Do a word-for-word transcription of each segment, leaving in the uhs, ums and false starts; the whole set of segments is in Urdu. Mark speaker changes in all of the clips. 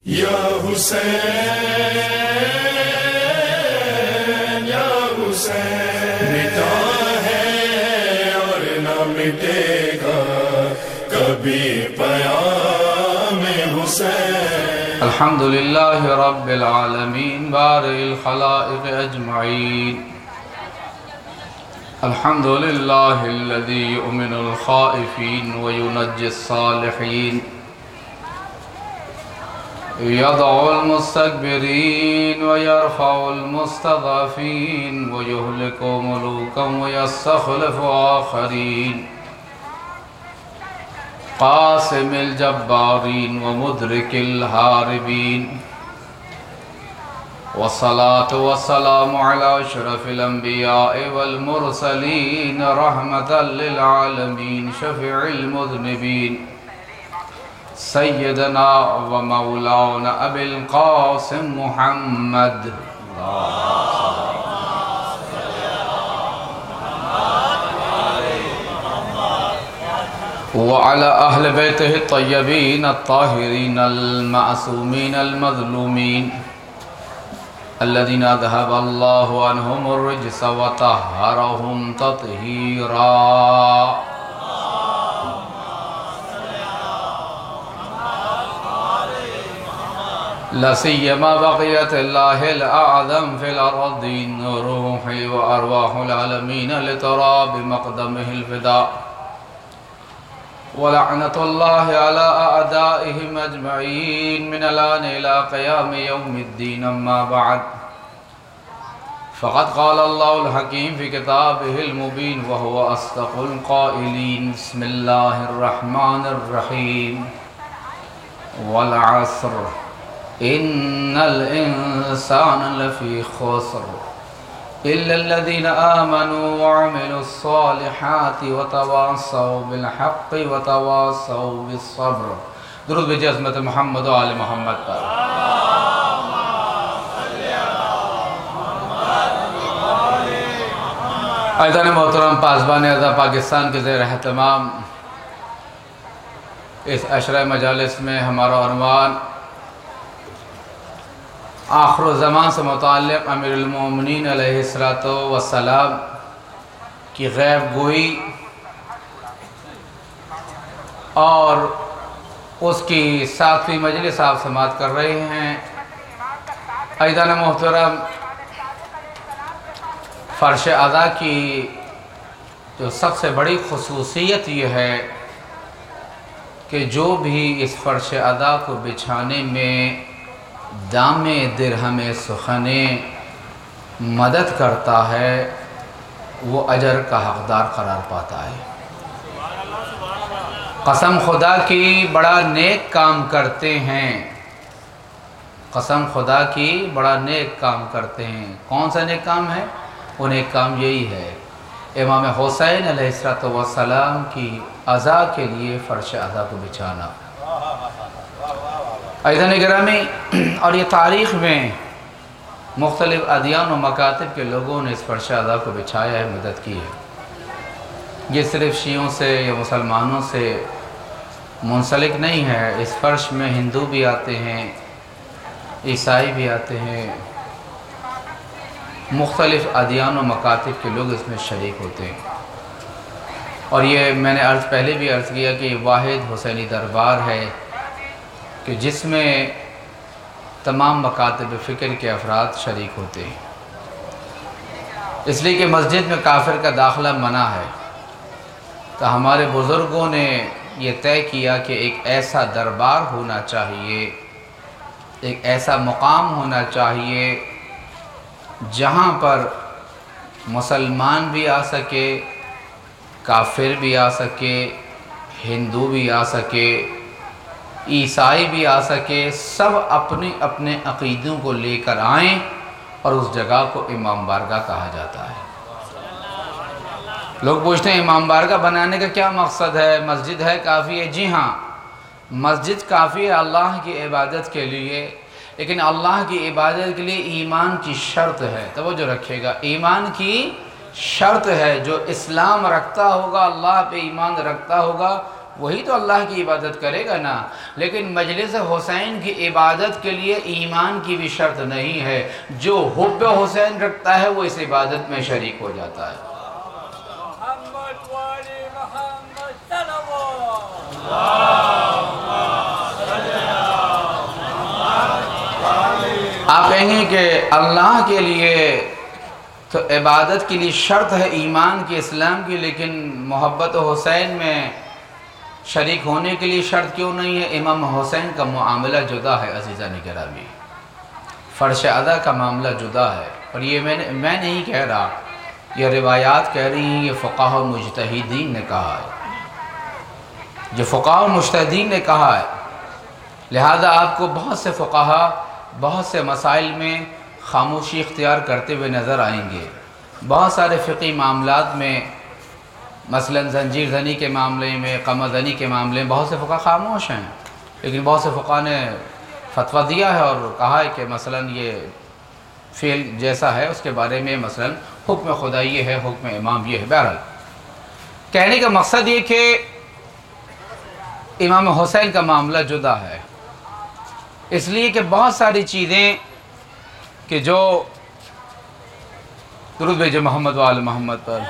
Speaker 1: یا حسین یا حسین مٹا ہے اور نہ مٹے گا کبھی پیام حسین۔
Speaker 2: الحمدللہ رب العالمین بارئ الخلائق اجمعین، الحمدللہ الذی یؤمن الخائفین وینجی الصالحین، يضع المستكبرين ويرفع المستضعفين ويهلك ملوكا ويستخلف آخرين، قاسم الجبارين ومدرك الهاربين، والصلاة والسلام على أشرف الأنبياء والمرسلين رحمة للعالمين شفيع المذنبين، سیدنا و مولانا ابی القاسم محمد وعلى اہل بیتہ الطیبین الطاہرین المعصومین المظلومین الذین اذهب اللہ عنہم الرجس وطہرہم تطہیرا۔ لسیما بقیت اللہ الاعظم فی الارضین روحی و ارواح العالمین لتراب مقدمہ الفداء، ولعنت اللہ علی اعدائہم اجمعین من الان الى قیام یوم الدین، اما بعد فقد قال اللہ الحکیم فی کتابہ المبین وہو اصدق القائلین۔ بسم اللہ الرحمن الرحیم۔ والعصر ان الانسان لفی خسر الا الذین آمنوا وعملوا الصالحات وتواصوا بالحق وتواصوا بالصبر۔ درود بھیجئے عظمت محمد و آل محمد پر۔ عزیزان محترم، پاسبان اعضاء پاکستان کے زیر اہتمام اس عشرہ مجالس میں ہمارا عنوان آخر الزمان سے متعلق امیر المومنین علیہ السلام کی غیب گوئی اور اس کی ساتویں مجلس آپ سماعت کر رہے ہیں۔ عزیزان محترم، فرش ادا کی جو سب سے بڑی خصوصیت یہ ہے کہ جو بھی اس فرش ادا کو بچھانے میں دام درہم سخنے مدد کرتا ہے وہ اجر کا حقدار قرار پاتا ہے۔ قسم خدا کی بڑا نیک کام کرتے ہیں، قسم خدا کی بڑا نیک کام کرتے ہیں۔ کون سا نیک کام ہے؟ وہ نیک کام یہی ہے امام حسین علیہ السلام کی عزا کے لیے فرش عزا کو بچھانا۔ عزیزان گرامی، اور یہ تاریخ میں مختلف ادیان و مکاتب کے لوگوں نے اس فرش عزا کو بچھایا ہے، مدد کی ہے۔ یہ صرف شیعوں سے یا مسلمانوں سے منسلک نہیں ہے، اس فرش میں ہندو بھی آتے ہیں، عیسائی بھی آتے ہیں، مختلف ادیان و مکاتب کے لوگ اس میں شریک ہوتے ہیں۔ اور یہ میں نے عرض پہلے بھی عرض کیا کہ یہ واحد حسینی دربار ہے کہ جس میں تمام مکاتب فکر کے افراد شریک ہوتے ہیں، اس لیے کہ مسجد میں کافر کا داخلہ منع ہے۔ تو ہمارے بزرگوں نے یہ طے کیا کہ ایک ایسا دربار ہونا چاہیے، ایک ایسا مقام ہونا چاہیے جہاں پر مسلمان بھی آ سکے، کافر بھی آ سکے، ہندو بھی آ سکے، عیسائی بھی آ سکے، سب اپنے اپنے عقیدوں کو لے کر آئیں، اور اس جگہ کو امام بارگاہ کہا جاتا ہے۔ لوگ پوچھتے ہیں امام بارگاہ بنانے کا کیا مقصد ہے؟ مسجد ہے کافی ہے؟ جی ہاں، مسجد کافی ہے اللہ کی عبادت کے لیے، لیکن اللہ کی عبادت کے لیے ایمان کی شرط ہے۔ توجہ رکھیے گا، ایمان کی شرط ہے۔ جو اسلام رکھتا ہوگا، اللہ پہ ایمان رکھتا ہوگا، وہی تو اللہ کی عبادت کرے گا نا. لیکن مجلس حسین کی عبادت کے لیے ایمان کی بھی شرط نہیں ہے. جو حب حسین رکھتا ہے وہ اس عبادت میں شریک ہو جاتا ہے.
Speaker 3: محمد والی محمد صلوات.
Speaker 2: آپ کہیں گے کہ اللہ کے لیے تو عبادت کے لیے شرط ہے ایمان کی، اسلام کی، لیکن محبت حسین میں شریک ہونے کے لیے شرط کیوں نہیں ہے؟ امام حسین کا معاملہ جدا ہے عزیزان گرامی، فرش ادا کا معاملہ جدا ہے. اور یہ میں نے میں نہیں کہہ رہا، یہ روایات کہہ رہی ہیں، یہ فقہاء و مجتہدین نے کہا ہے، جو فقہاء و مجتہدین نے کہا ہے. لہذا آپ کو بہت سے فقہاء بہت سے مسائل میں خاموشی اختیار کرتے ہوئے نظر آئیں گے. بہت سارے فقہی معاملات میں، مثلا زنجیر زنی کے معاملے میں، قمع زنی کے معاملے میں بہت سے فقہ خاموش ہیں، لیکن بہت سے فقہ نے فتویٰ دیا ہے اور کہا ہے کہ مثلا یہ فعل جیسا ہے اس کے بارے میں مثلا حکم خدا یہ ہے، حکم امام یہ ہے. بہرحال کہنے کا مقصد یہ کہ امام حسین کا معاملہ جدا ہے، اس لیے کہ بہت ساری چیزیں کہ جو درود بھیجو محمد وآل محمد پر،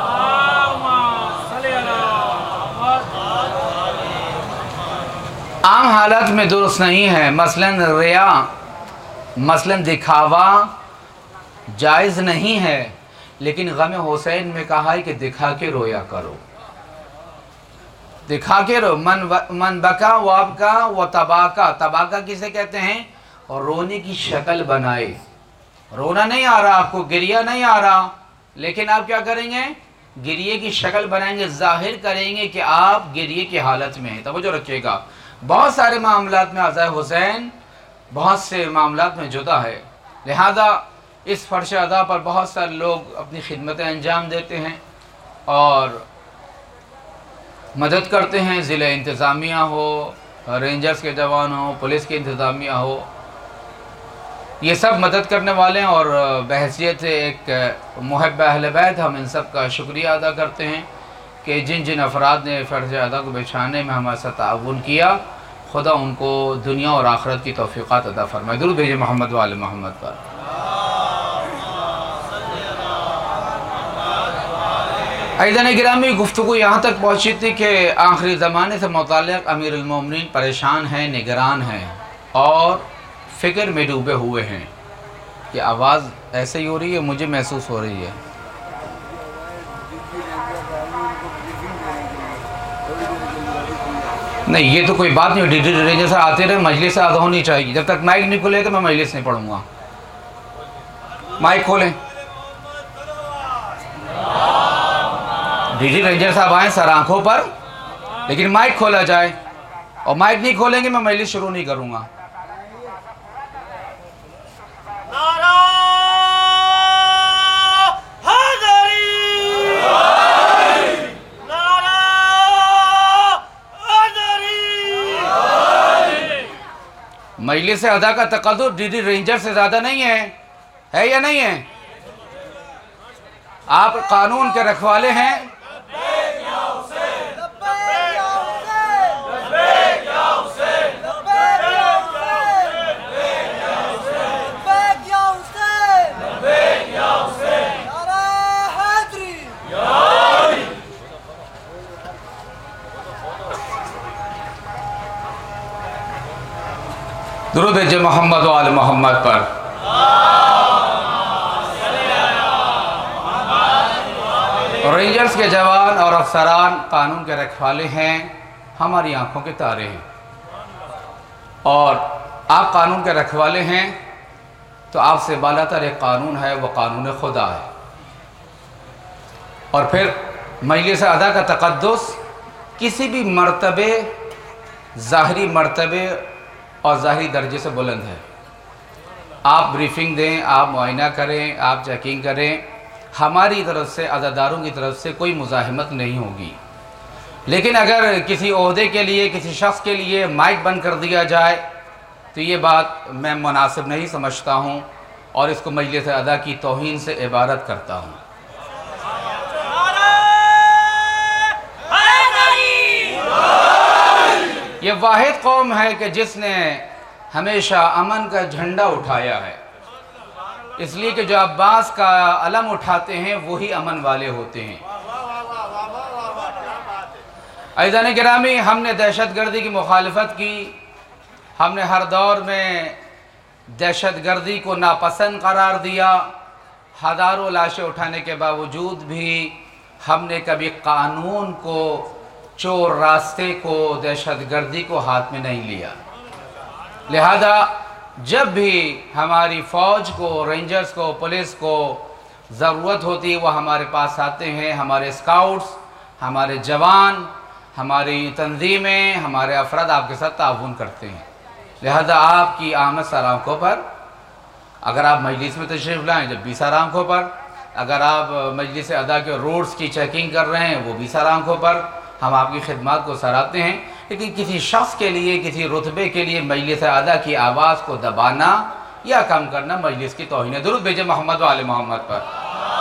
Speaker 2: عام حالات میں درست نہیں ہے. مثلا ریا، مثلا دکھاوا جائز نہیں ہے، لیکن غم حسین میں کہا ہے کہ دکھا کے رویا کرو، دکھا کے رو. من من بکا وابکا و تباکا. تباکا کسے کہتے ہیں؟ اور رونے کی شکل بنائے. رونا نہیں آ رہا آپ کو، گریہ نہیں آ رہا، لیکن آپ کیا کریں گے؟ گریے کی شکل بنائیں گے، ظاہر کریں گے کہ آپ گریے کی حالت میں ہیں. توجہ رکھیے گا، بہت سارے معاملات میں عزائے حسین بہت سے معاملات میں جدا ہے. لہذا اس فرش ادا پر بہت سارے لوگ اپنی خدمتیں انجام دیتے ہیں اور مدد کرتے ہیں. ضلع انتظامیہ ہو، رینجرز کے جوان ہو، پولیس کی انتظامیہ ہو، یہ سب مدد کرنے والے ہیں. اور بحیثیت ایک محب اہل بیت ہم ان سب کا شکریہ ادا کرتے ہیں کہ جن جن افراد نے فرش ادا کو بچھانے میں ہمارے ساتھ تعاون کیا، خدا ان کو دنیا اور آخرت کی توفیقات عطا فرمائے. درود بھیجے محمد وآل محمد پر. عزیزان گرامی، گفتگو یہاں تک پہنچی تھی کہ آخری زمانے سے متعلق امیر المومنین پریشان ہیں، نگران ہیں اور فکر میں ڈوبے ہوئے ہیں. یہ آواز ایسے ہی ہو رہی ہے، مجھے محسوس ہو رہی ہے. نہیں، یہ تو کوئی بات نہیں. ڈی ڈی رینجر سے آتے رہے، مجلس سے آدھا ہونی چاہیے. جب تک مائک نہیں کھلے گا میں مجلس نہیں پڑھوں گا. مائک کھولیں. ڈی ڈی رینجر صاحب آئیں سر آنکھوں پر، لیکن مائک کھولا جائے. اور مائک نہیں کھولیں گے میں مجلس شروع نہیں کروں گا. مجلس ادا کا تقدس ڈی ڈی رینجر سے زیادہ نہیں ہے، ہے یا نہیں ہے؟ آپ قانون کے رکھوالے ہیں. درود بھیجے محمد و آل محمد پر. رینجرز کے جوان اور افسران قانون کے رکھوالے ہیں، ہماری آنکھوں کے تارے ہیں. اور آپ قانون کے رکھوالے ہیں تو آپ سے بالا تر ایک قانون ہے، وہ قانون خدا ہے. اور پھر مجلس ادا کا تقدس کسی بھی مرتبے، ظاہری مرتبے اور ظاہری درجے سے بلند ہے. آپ بریفنگ دیں، آپ معائنہ کریں، آپ چیکنگ کریں، ہماری طرف سے، عزاداروں کی طرف سے کوئی مزاحمت نہیں ہوگی. لیکن اگر کسی عہدے کے لیے، کسی شخص کے لیے مائک بند کر دیا جائے تو یہ بات میں مناسب نہیں سمجھتا ہوں اور اس کو مجلس ادا کی توہین سے عبارت کرتا ہوں.
Speaker 3: حیدری
Speaker 2: یہ واحد قوم ہے کہ جس نے ہمیشہ امن کا جھنڈا اٹھایا ہے، اس لیے کہ جو عباس کا علم اٹھاتے ہیں وہی امن والے ہوتے ہیں۔ عزیزان گرامی، ہم نے دہشت گردی کی مخالفت کی، ہم نے ہر دور میں دہشت گردی کو ناپسند قرار دیا، ہزاروں لاشیں اٹھانے کے باوجود بھی ہم نے کبھی قانون کو، چور راستے کو، دہشت گردی کو ہاتھ میں نہیں لیا۔ لہذا جب بھی ہماری فوج کو، رینجرز کو، پولیس کو ضرورت ہوتی ہے وہ ہمارے پاس آتے ہیں، ہمارے اسکاؤٹس، ہمارے جوان، ہماری تنظیمیں، ہمارے افراد آپ کے ساتھ تعاون کرتے ہیں۔ لہذا آپ کی آمد سر آنکھوں پر، اگر آپ مجلس میں تشریف لائیں جب بھی سر آنکھوں پر، اگر آپ مجلس ادا کے روڈز کی چیکنگ کر رہے ہیں وہ بھی سر آنکھوں پر، ہم آپ کی خدمات کو سراہتے ہیں۔ لیکن کسی شخص کے لیے، کسی رتبے کے لیے مجلس ادا کی آواز کو دبانا یا کم کرنا مجلس کی توہین ہے۔ درود بھیجیں محمد و آل محمد پر۔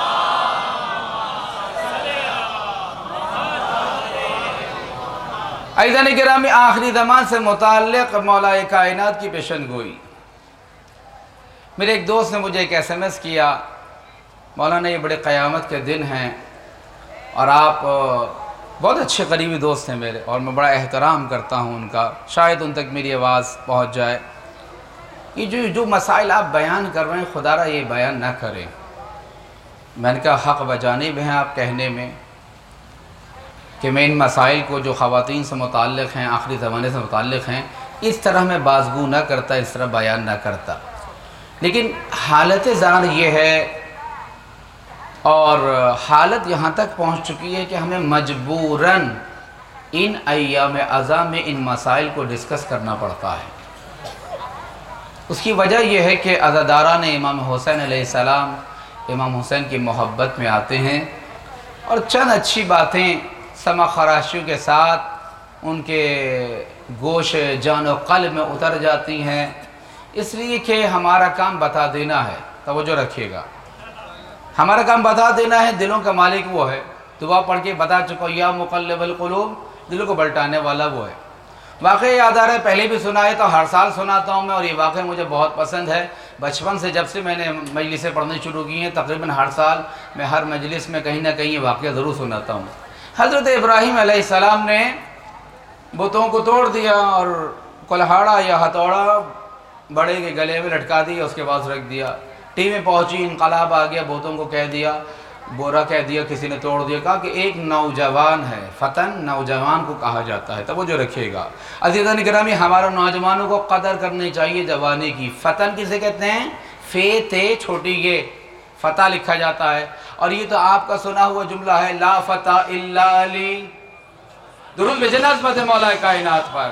Speaker 2: عزیزان گرامی، آخری زمان سے متعلق مولا کائنات کی پیشن گوئی۔ میرے ایک دوست نے مجھے ایک ایس ایم ایس کیا، مولانا یہ بڑے قیامت کے دن ہیں اور آپ بہت اچھے قریبی دوست ہیں میرے اور میں بڑا احترام کرتا ہوں ان کا، شاید ان تک میری آواز پہنچ جائے۔ یہ جو جو مسائل آپ بیان کر رہے ہیں خدا را یہ بیان نہ کریں۔ میں نے کہا حق بجانب ہیں آپ کہنے میں کہ میں ان مسائل کو جو خواتین سے متعلق ہیں، آخری زمانے سے متعلق ہیں، اس طرح میں بازگو نہ کرتا، اس طرح بیان نہ کرتا۔ لیکن حالت زار یہ ہے اور حالت یہاں تک پہنچ چکی ہے کہ ہمیں مجبوراً ان ایام عزا میں ان مسائل کو ڈسکس کرنا پڑتا ہے۔ اس کی وجہ یہ ہے کہ عزاداران امام حسین علیہ السلام امام حسین کی محبت میں آتے ہیں اور چند اچھی باتیں سما خراشیوں کے ساتھ ان کے گوش جان و قلب میں اتر جاتی ہیں، اس لیے کہ ہمارا کام بتا دینا ہے۔ توجہ رکھیے گا، ہمارا کام بتا دینا ہے، دلوں کا مالک وہ ہے۔ دعا پڑھ کے بتا چکا، یا مقلب القلوب، دلوں کو بلٹانے والا وہ ہے۔ واقعہ یاد آ رہا ہے، پہلے بھی سنا ہے تو ہر سال سناتا ہوں میں، اور یہ واقعہ مجھے بہت پسند ہے۔ بچپن سے جب سے میں نے مجلسیں پڑھنے شروع کی ہیں، تقریباً ہر سال میں ہر مجلس میں کہیں نہ کہیں یہ واقعہ ضرور سناتا ہوں۔ حضرت ابراہیم علیہ السلام نے بتوں کو توڑ دیا اور کلہاڑا یا ہتھوڑا بڑے کے گلے میں لٹکا دیا، اس کے پاس رکھ دیا۔ ٹیمیں پہنچی، انقلاب آ گیا، بتوں کو کہہ دیا، بورا کہہ دیا، کسی نے توڑ دیا۔ کہا کہ ایک نوجوان ہے، فتن نوجوان کو کہا جاتا ہے، توجہ رکھیے گا۔ عزیزان گرامی، ہمارا نوجوانوں کو قدر کرنی چاہیے جوانی کی۔ فتن کسے کہتے ہیں؟ فے تے چھوٹی یہ فتح لکھا جاتا ہے، اور یہ تو آپ کا سنا ہوا جملہ ہے، لا فتح الا علی۔ درود بھیجیں عظمت مولا کائنات پر۔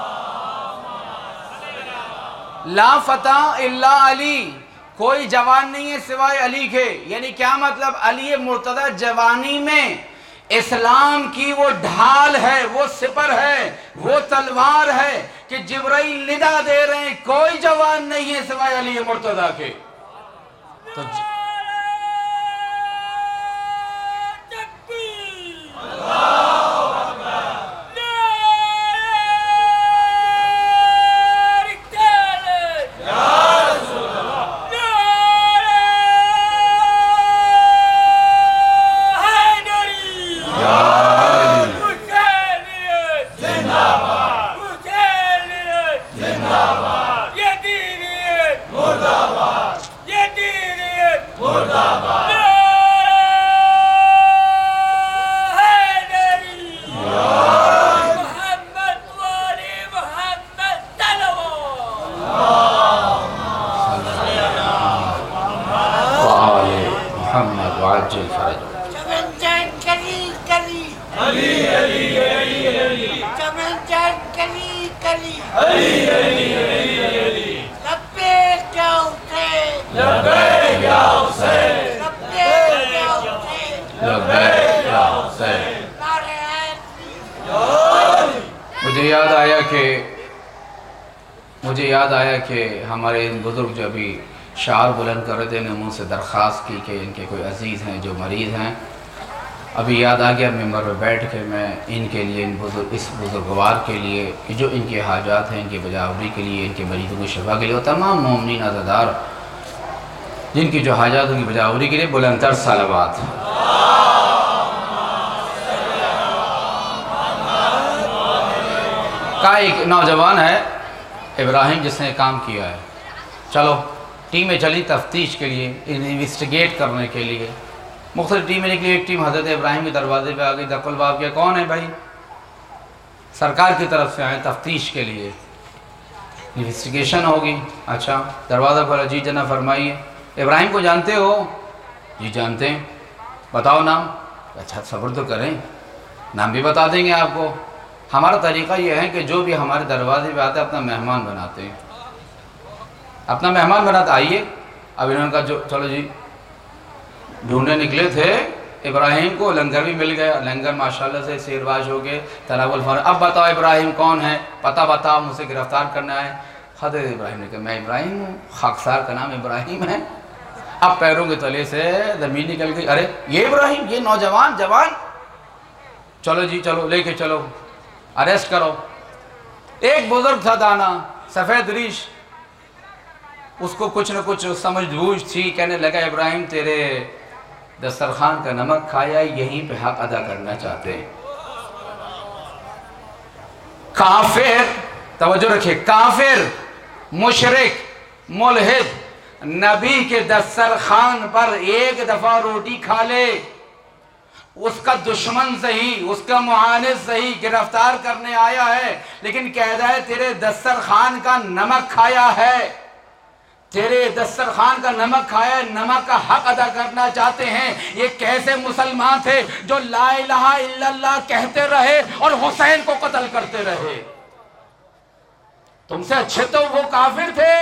Speaker 2: لا فتح الا علی، کوئی جوان نہیں ہے سوائے علی کے۔ یعنی کیا مطلب؟ علی مرتضی جوانی میں اسلام کی وہ ڈھال ہے، وہ سپر ہے، وہ تلوار ہے کہ جبرائیل ندا دے رہے ہیں، کوئی جوان نہیں ہے سوائے علی مرتضی کے۔ تو مجھے یاد آیا کہ مجھے یاد آیا کہ ہمارے ان بزرگ جو ابھی شعار بلند کر رہے تھے، نے مجھ سے درخواست کی کہ ان کے کوئی عزیز ہیں جو مریض ہیں، ابھی یاد آ گیا ممبر پہ بیٹھ کے میں ان کے لیے ان بزرگ اس بزرگوار کے لیے کہ جو ان کے حاجات ہیں، ان کی بجاوری کے لیے، ان کے مریضوں کی شفا کے لیے، اور تمام مومنین عزادار جن کی جو حاجات ان کی بجاوری کے لیے بلند تر صلوات۔ کا ایک نوجوان ہے ابراہیم جس نے کام کیا ہے، چلو ٹیمیں چلی تفتیش کے لیے، انویسٹیگیٹ کرنے کے لیے، مختلف ٹیمیں نکلی۔ ایک ٹیم حضرت ابراہیم کے دروازے پہ آ گئی، دق الباب کیا، کون ہے بھائی؟ سرکار کی طرف سے آئے تفتیش کے لیے، انویسٹیگیشن ہوگی۔ اچھا دروازہ کھولا، جی جناب فرمائیے، ابراہیم کو جانتے ہو؟ جی جانتے ہیں، بتاؤ نام۔ اچھا صبر تو کریں، نام بھی بتا دیں گے آپ کو۔ ہمارا طریقہ یہ ہے کہ جو بھی ہمارے دروازے پہ آتا ہے اپنا مہمان بناتے ہیں، اپنا مہمان بناتے آئیے۔ اب انہوں نے کہا جو چلو جی، ڈھونڈنے نکلے تھے ابراہیم کو، لنگر بھی مل گیا، لنگر ماشاءاللہ سے سیرباز ہو کے تناول فرمایا، اب بتاؤ ابراہیم کون ہے، پتہ بتاؤ، مجھ سے گرفتار کرنا ہے۔ حضرت ابراہیم نے کہا میں ابراہیم ہوں، خاکسار کا نام ابراہیم ہے۔ اب پیروں کے تلے سے زمین نکل گئی، ارے یہ ابراہیم، یہ نوجوان جوان، چلو جی چلو لے کے چلو، اریسٹ کرو۔ ایک بزرگ تھا دانا، سفید ریش، اس کو کچھ نہ کچھ سمجھ بوجھ تھی، کہنے لگا ابراہیم تیرے دسترخوان کا نمک کھایا، یہیں پہ حق ادا کرنا چاہتے ہیں۔ کافر، توجہ رکھے، کافر، مشرک، ملحد، نبی کے دسترخوان پر ایک دفعہ روٹی کھا لے، اس کا دشمن صحیح، اس کا معاند صحیح گرفتار کرنے آیا ہے، لیکن کہتا ہے تیرے دسترخوان کا نمک کھایا ہے، تیرے دسترخوان کا نمک کھایا ہے، نمک کا حق ادا کرنا چاہتے ہیں۔ یہ کیسے مسلمان تھے جو لا الہ الا اللہ کہتے رہے اور حسین کو قتل کرتے رہے؟ تم سے اچھے تو وہ کافر تھے۔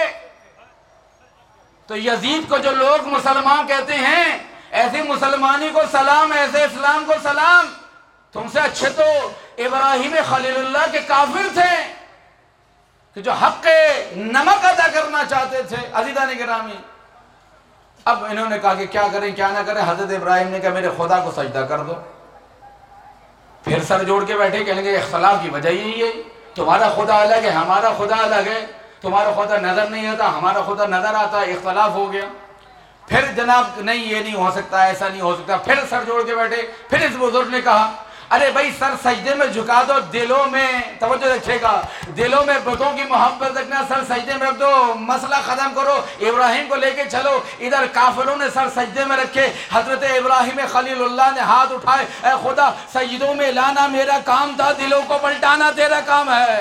Speaker 2: تو یزید کو جو لوگ مسلمان کہتے ہیں، ایسی مسلمانی کو سلام، ایسے اسلام کو سلام، تم سے اچھے تو ابراہیم خلیل اللہ کے کافر تھے کہ جو حق نمک ادا کرنا چاہتے تھے۔ عزیزان گرامی، اب انہوں نے کہا کہ کیا کریں کیا نہ کریں۔ حضرت ابراہیم نے کہا میرے خدا کو سجدہ کر دو۔ پھر سر جوڑ کے بیٹھے، کہنے لگے اختلاف کی وجہ یہی ہے، تمہارا خدا الگ ہے، ہمارا خدا الگ ہے، تمہارا خدا نظر نہیں آتا، ہمارا خدا نظر آتا ہے، اختلاف ہو گیا۔ پھر جناب نہیں یہ نہیں ہو سکتا، ایسا نہیں ہو سکتا، پھر سر جوڑ کے بیٹھے۔ پھر اس بزرگ نے کہا ارے بھائی سر سجدے میں جھکا دو، دلوں میں توجہ رکھے گا، دلوں میں بتوں کی محبت رکھنا، سر سجدے میں رکھ دو، مسئلہ ختم کرو، ابراہیم کو لے کے چلو۔ ادھر کافروں نے سر سجدے میں رکھے، حضرت ابراہیم خلیل اللہ نے ہاتھ اٹھائے، اے خدا سجدوں میں لانا میرا کام تھا، دلوں کو پلٹانا تیرا کام ہے۔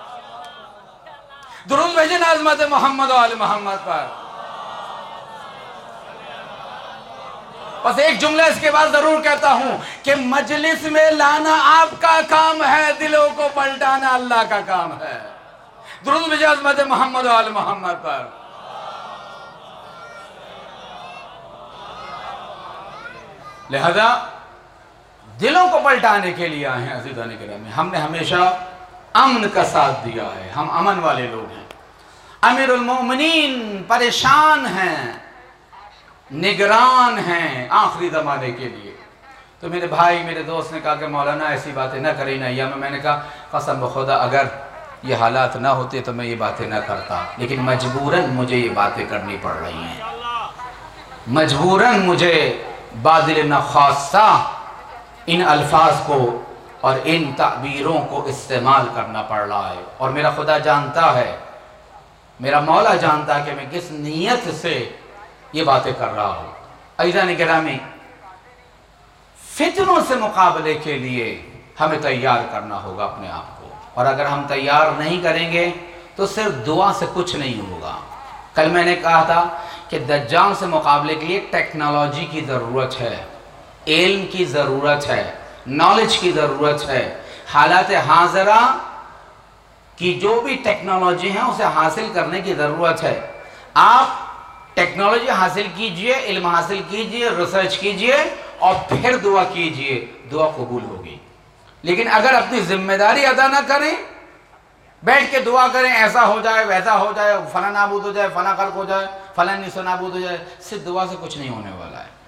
Speaker 2: درود بھیجیں عظمت محمد و آل محمد پر۔ بس ایک جملہ اس کے بعد ضرور کہتا ہوں کہ مجلس میں لانا آپ کا کام ہے، دلوں کو پلٹانا اللہ کا کام ہے۔ درود بھیجیں عظمت محمد و آل محمد پر۔ لہذا دلوں کو پلٹانے کے لیے آئے ہیں عزیزان گرامی۔ ہم نے ہمیشہ امن کا ساتھ دیا ہے، ہم امن والے لوگ ہیں۔ امیر المومنین پریشان ہیں، نگران ہیں آخری زمانے کے لیے۔ تو میرے بھائی میرے دوست نے کہا کہ مولانا ایسی باتیں نہ کریں نہ، یا میں نے کہا قسم بخدا اگر یہ حالات نہ ہوتے تو میں یہ باتیں نہ کرتا، لیکن مجبوراً مجھے یہ باتیں کرنی پڑ رہی ہیں، مجبوراً مجھے بادل نخواستہ ان الفاظ کو اور ان تعبیروں کو استعمال کرنا پڑ رہا ہے۔ اور میرا خدا جانتا ہے، میرا مولا جانتا ہے کہ میں کس نیت سے یہ باتیں کر رہا ہوں۔ عزیزان گرامی، فتنوں سے مقابلے کے لیے ہمیں تیار کرنا ہوگا اپنے آپ کو، اور اگر ہم تیار نہیں کریں گے تو صرف دعا سے کچھ نہیں ہوگا۔ کل میں نے کہا تھا کہ دجال سے مقابلے کے لیے ٹیکنالوجی کی ضرورت ہے، علم کی ضرورت ہے، نالج کی ضرورت ہے۔ حالات حاضرہ کی جو بھی ٹیکنالوجی ہیں اسے حاصل کرنے کی ضرورت ہے۔ آپ ٹیکنالوجی حاصل کیجئے، علم حاصل کیجئے، ریسرچ کیجئے اور پھر دعا کیجئے، دعا قبول ہوگی۔ لیکن اگر اپنی ذمہ داری ادا نہ کریں، بیٹھ کے دعا کریں ایسا ہو جائے ویسا ہو جائے، فلاں نابود ہو جائے، فلاں خلق ہو جائے، فلاں نسو نابود ہو جائے، صرف دعا سے کچھ نہیں ہونے والا ہے۔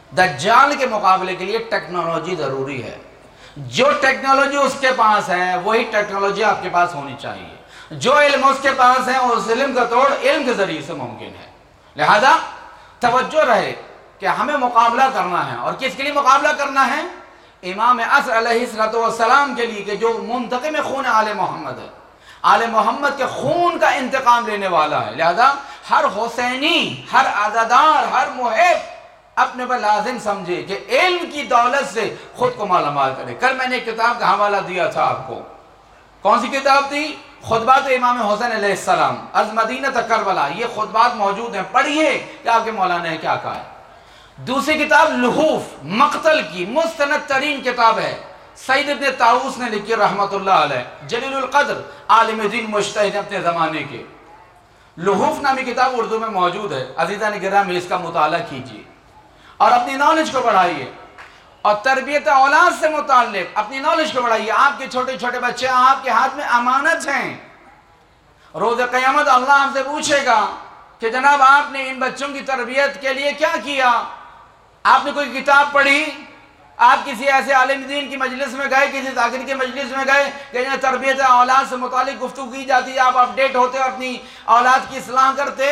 Speaker 2: دجال کے مقابلے کے لیے ٹیکنالوجی ضروری ہے. جو ٹیکنالوجی اس کے پاس ہے وہی ٹیکنالوجی آپ کے پاس ہونی چاہیے. جو علم اس کے پاس ہے اس علم کا توڑ علم کے ذریعے سے ممکن ہے. لہذا توجہ رہے کہ ہمیں مقابلہ کرنا ہے. اور کس کے لیے مقابلہ کرنا ہے؟ امام عصر علیہ السلام کے لیے، کہ جو منتقم خون آل محمد ہے، آل محمد کے خون کا انتقام لینے والا ہے. لہذا ہر حسینی، ہر عزادار، ہر محب اپنے پر لازم سمجھے کہ علم کی دولت سے خود کو مالا مال کرے. کل میں نے ایک کتاب کا حوالہ دیا تھا آپ کو. کون سی کتاب تھی؟ خطبات امام حسین علیہ السلام از مدینہ تک کربلا. یہ خطبات موجود ہیں، پڑھیے کہ آپ کے مولانا نے کیا کہا ہے. دوسری کتاب لحوف مقتل کی مستند ترین کتاب ہے، سید ابن طاووس نے لکھی رحمت اللہ علیہ، جلیل القدر عالم دین مجتہد اپنے زمانے کے. لحوف نامی کتاب اردو میں موجود ہے. عزیزان گرامی اس کا مطالعہ کیجیے اور اپنی نالج کو بڑھائیے، اور تربیت اولاد سے متعلق اپنی نالج کو بڑھائیے. آپ کے چھوٹے چھوٹے بچے آپ کے ہاتھ میں امانت ہیں. روز قیامت اللہ ہم سے پوچھے گا کہ جناب آپ نے ان بچوں کی تربیت کے لیے کیا کیا؟ آپ نے کوئی کتاب پڑھی؟ آپ کسی ایسے عالم دین کی مجلس میں گئے، کسی ذاکر کی مجلس میں گئے کہ جنہیں تربیت اولاد سے متعلق گفتگو کی جاتی ہے، آپ اپڈیٹ ہوتے اور اپنی اولاد کی اصلاح کرتے؟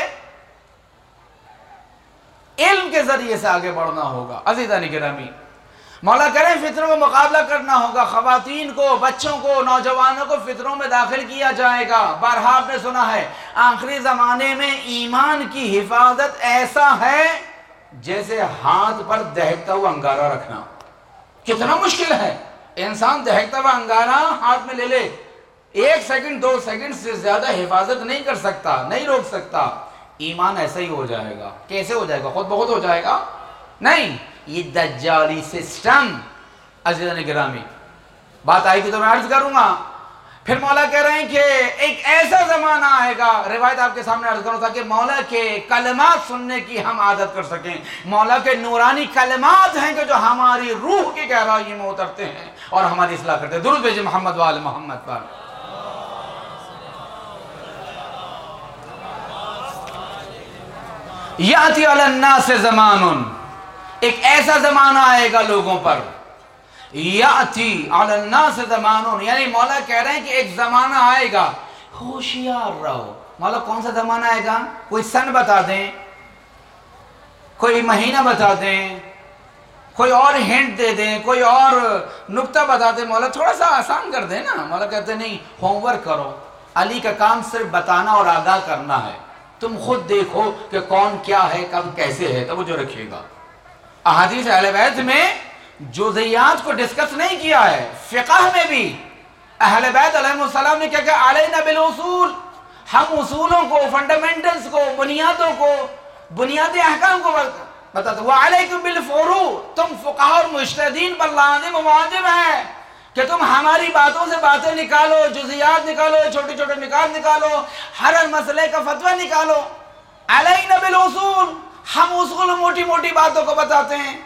Speaker 2: علم کے ذریعے سے آگے بڑھنا ہوگا. عزیزان گرامی، مولا کریں فطروں کو مقابلہ کرنا ہوگا. خواتین کو، بچوں کو، نوجوانوں کو فطروں میں داخل کیا جائے گا. بارہا آپ نے سنا ہے آخری زمانے میں ایمان کی حفاظت ایسا ہے جیسے ہاتھ پر دہکتا ہوا انگارہ رکھنا. کتنا مشکل ہے. انسان دہکتا ہوا انگارہ ہاتھ میں لے لے، ایک سیکنڈ دو سیکنڈ سے زیادہ حفاظت نہیں کر سکتا، نہیں روک سکتا. ایمان ایسا ہی ہو جائے گا. کیسے ہو جائے گا؟ خود بخود ہو جائے گا؟ نہیں، یہ دجالی سسٹم. عزیزان گرامی، بات آئی گی تو میں عرض کروں گا. پھر مولا کہہ رہے ہیں کہ ایک ایسا زمانہ آئے گا، روایت آپ کے سامنے عرض کروں تاکہ مولا کے کلمات سننے کی ہم عادت کر سکیں. مولا کے نورانی کلمات ہیں کہ جو ہماری روح کی گہرائی میں اترتے ہیں اور ہماری اصلاح کرتے ہیں. درود بھیجیں محمد وآل محمد پر. یاتی علی الناس زمان، ایک ایسا زمانہ آئے گا لوگوں پر. یاتی علی الناس زمان، یعنی مولا کہہ رہے ہیں کہ ایک زمانہ آئے گا، ہوشیار رہو. مولا کون سا زمانہ آئے گا؟ کوئی سن بتا دیں، کوئی مہینہ بتا دیں، کوئی اور ہنٹ دے دیں، کوئی اور نکتہ بتا دیں. مولا تھوڑا سا آسان کر دیں نا. مولا کہتے ہیں نہیں، ہوم ورک کرو. علی کا کام صرف بتانا اور آگاہ کرنا ہے. تم خود دیکھو کہ کون کیا ہے، کب کیسے ہے. توجہ رکھیے گا. احادیث اہل بیت میں جزئیات کو ڈسکس نہیں کیا ہے. فقہ میں بھی اہل بیت علیہ السلام نے کیا کہا؟ علینا بالاصول، ہم اصولوں کو، فنڈامنٹلز کو، بنیادوں کو، بنیادی احکام کو بتاتے. وعلیکم بالفروع، تم فقہ اور مجتہدین پر لازم و واجب ہے کہ تم ہماری باتوں سے باتیں نکالو، جزئیات نکالو، چھوٹے چھوٹے نکات نکالو، ہر مسئلے کا فتویٰ نکالو. علینا بالاصول، ہم اصول موٹی موٹی باتوں کو بتاتے ہیں.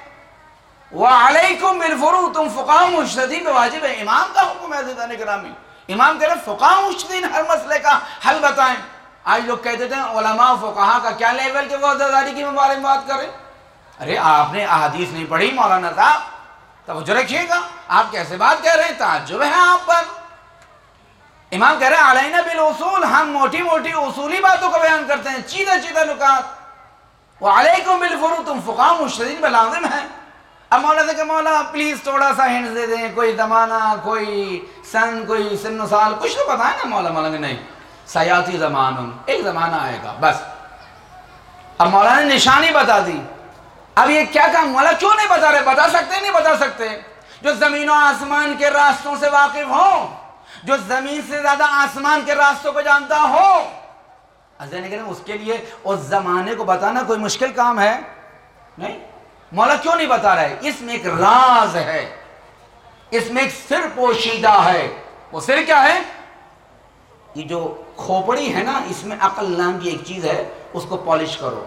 Speaker 2: وعلیکم بالفروع، تم فقہ مجتہدین پہ واجب ہے. امام کا حکم ہے. عزیزان گرامی، امام کہہ رہے فقہ مجتہدین ہر مسئلے کا حل بتائیں. آج لوگ کہتے تھے علماء فقہا کا کیا لیول کے وہ عزاداری کی بارے میں بات کریں. ارے آپ نے احادیث نہیں پڑھی مولانا صاحب؟ توجہ رکھیے گا. آپ کیسے بات کہہ رہے ہیں؟ تعجب ہے آپ پر. امام کہہ رہے ہیں علینا بالاصول، ہم موٹی موٹی اصولی باتوں کو بیان کرتے ہیں، چیدہ چیدہ نکات. وعلیکم بالفروع، تم فقہ مجتہدین پہ لازم ہے. اب مولا سے کہ مولا پلیز تھوڑا سا ہنٹ دے دیں، کوئی زمانہ، کوئی سن، کوئی سن و سال، کچھ تو بتائیں نا. مولا مولا کہ نہیں، سیاتی زمان، ایک زمانہ آئے گا بس. اب مولا نے نشانی بتا دی. اب یہ کیا کہا؟ مولا کیوں نہیں بتا رہے؟ بتا سکتے نہیں بتا سکتے. جو زمین و آسمان کے راستوں سے واقف ہو، جو زمین سے زیادہ آسمان کے راستوں کو جانتا ہو، اس کے لیے اس زمانے کو بتانا کوئی مشکل کام ہے؟ نہیں. مولا کیوں نہیں بتا رہے؟ اس میں ایک راز ہے، اس میں ایک سر پوشیدہ ہے. وہ سر کیا ہے؟ یہ جو کھوپڑی ہے نا، اس میں عقل نام کی ایک چیز ہے، اس کو پالش کرو،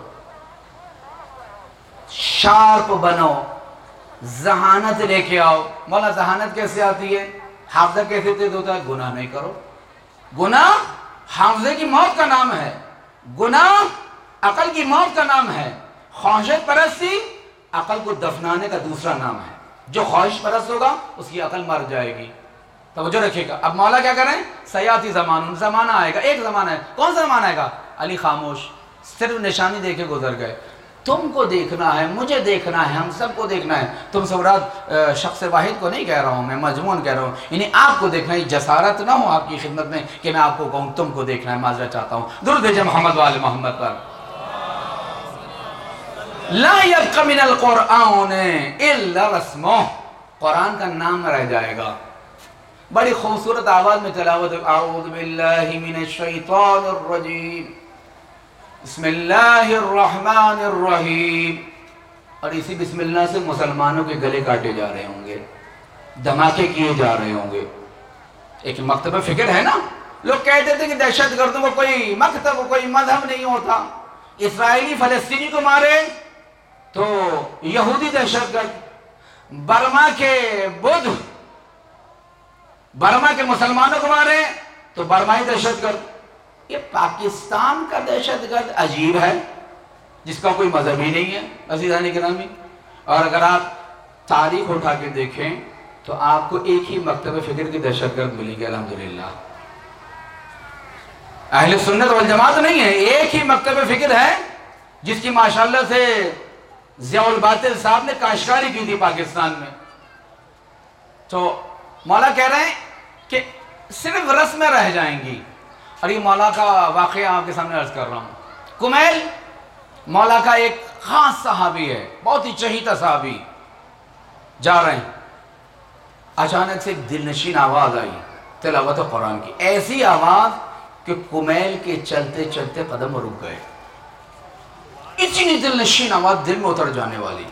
Speaker 2: شارپ بنو، ذہانت لے کے آؤ. مولا ذہانت کیسے آتی ہے؟ حافظہ کیسے تیز ہوتا ہے؟ گناہ نہیں کرو. گناہ حافظے کی موت کا نام ہے، گناہ عقل کی موت کا نام ہے. خواہشت پرستی عقل کو دفنانے کا دوسرا نام ہے. جو خواہش پرست ہوگا اس کی عقل مر جائے گی. توجہ رکھیے گا. اب مولا کیا کریں؟ سیاتی زمان، زمانہ آئے گا. ایک زمانہ ہے. کون سا زمانہ آئے گا؟ علی خاموش صرف نشانی دے کے گزر گئے. تم کو دیکھنا ہے، مجھے دیکھنا ہے، ہم سب کو دیکھنا ہے. تم سورات شخص واحد کو نہیں کہہ رہا ہوں، میں مجموعاً کہہ رہا ہوں. یعنی آپ کو دیکھنا ہے. جسارت نہ ہو آپ کی خدمت میں کہ میں آپ کو کہوں تم کو دیکھنا ہے. معذرت چاہتا ہوں. درود بھیجیں محمد وآل محمد پر. لا یبق من القرآن الا رسمہ، قرآن کا نام رہ جائے گا. بڑی خوبصورت آواز میں تلاوت. اعوذ باللہ من الشیطان الرجیم بسم اللہ الرحمن الرحیم. اور اسی بسم اللہ سے مسلمانوں کے گلے کاٹے جا رہے ہوں گے، دھماکے کیے جا رہے ہوں گے. ایک مکتب فکر ہے نا. لوگ کہتے تھے کہ دہشت گردوں کو کوئی مکتب کوئی مذہب نہیں ہوتا. اسرائیلی فلسطینی کو مارے تو یہودی دہشت گرد، برما کے بدھ برما کے مسلمانوں کو مارے تو برمائی دہشت گرد. یہ پاکستان کا دہشت گرد عجیب ہے جس کا کوئی مذہب ہی نہیں ہے عزیزان گرامی. اور اگر آپ تاریخ اٹھا کے دیکھیں تو آپ کو ایک ہی مکتب فکر کی دہشت گرد ملے گی الحمدللہ. اہل سنت والجماعت نہیں ہے، ایک ہی مکتب فکر ہے جس کی ماشاءاللہ سے ضیاء الباطل صاحب نے کاشکاری کی تھی پاکستان میں. تو مولا کہہ رہے ہیں کہ صرف رسمیں رہ جائیں گی. اور یہ مولا کا واقعہ آپ کے سامنے عرض کر رہا ہوں. کمیل مولا کا ایک خاص صحابی ہے، بہت ہی چہیتا صحابی. جا رہے ہیں، اچانک سے ایک دل نشین آواز آئی تلاوت قرآن کی. ایسی آواز کہ کمیل کے چلتے چلتے قدم رک گئے. اتنی دل نشین آواز، دل میں اتر جانے والی.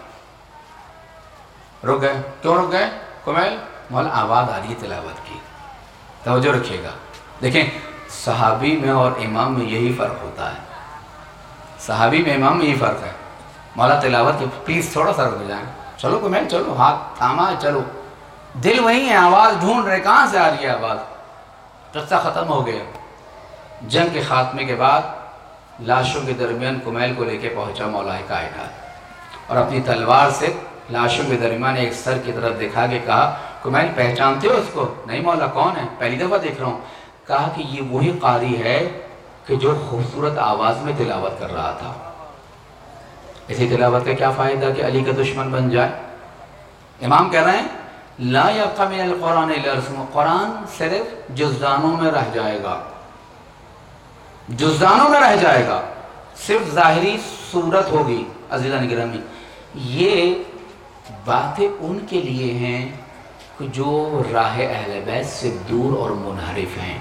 Speaker 2: رک گئے. کیوں رک گئے کمیل؟ مولا آواز آ رہی ہے تلاوت کی. توجہ رکھیے گا. دیکھیں صحابی میں اور امام میں یہی فرق ہوتا ہے. صحابی میں امام میں یہی فرق ہے. مولا تلاوت کی پلیز تھوڑا سا رک جائیں. چلو کمیل چلو، ہاتھ تھاما ہے، چلو. دل وہی ہے، آواز ڈھونڈ رہے کہاں سے آ رہی ہے آواز. قصہ ختم ہو گیا. جنگ کے خاتمے کے بعد لاشوں کے درمیان کمیل کو لے کے پہنچا مولا کائنات اور اپنی تلوار سے لاشوں کے درمیان ایک سر کی طرف دکھا کے کہا کمیل پہچانتے ہو اس کو؟ نہیں مولا کون ہے؟ پہلی دفعہ دیکھ رہا ہوں. کہا کہ یہ وہی قاری ہے کہ جو خوبصورت آواز میں تلاوت کر رہا تھا. اسی تلاوت کا کیا فائدہ کہ علی کا دشمن بن جائے. امام کہہ رہے ہیں لا یبق من القرآن الا رسمہ، قرآن صرف جزدانوں میں رہ جائے گا، جزدانوں میں رہ جائے گا، صرف ظاہری صورت ہوگی. عزیزان گرامی یہ باتیں ان کے لیے ہیں جو راہ اہل بیت سے دور اور منحرف ہیں.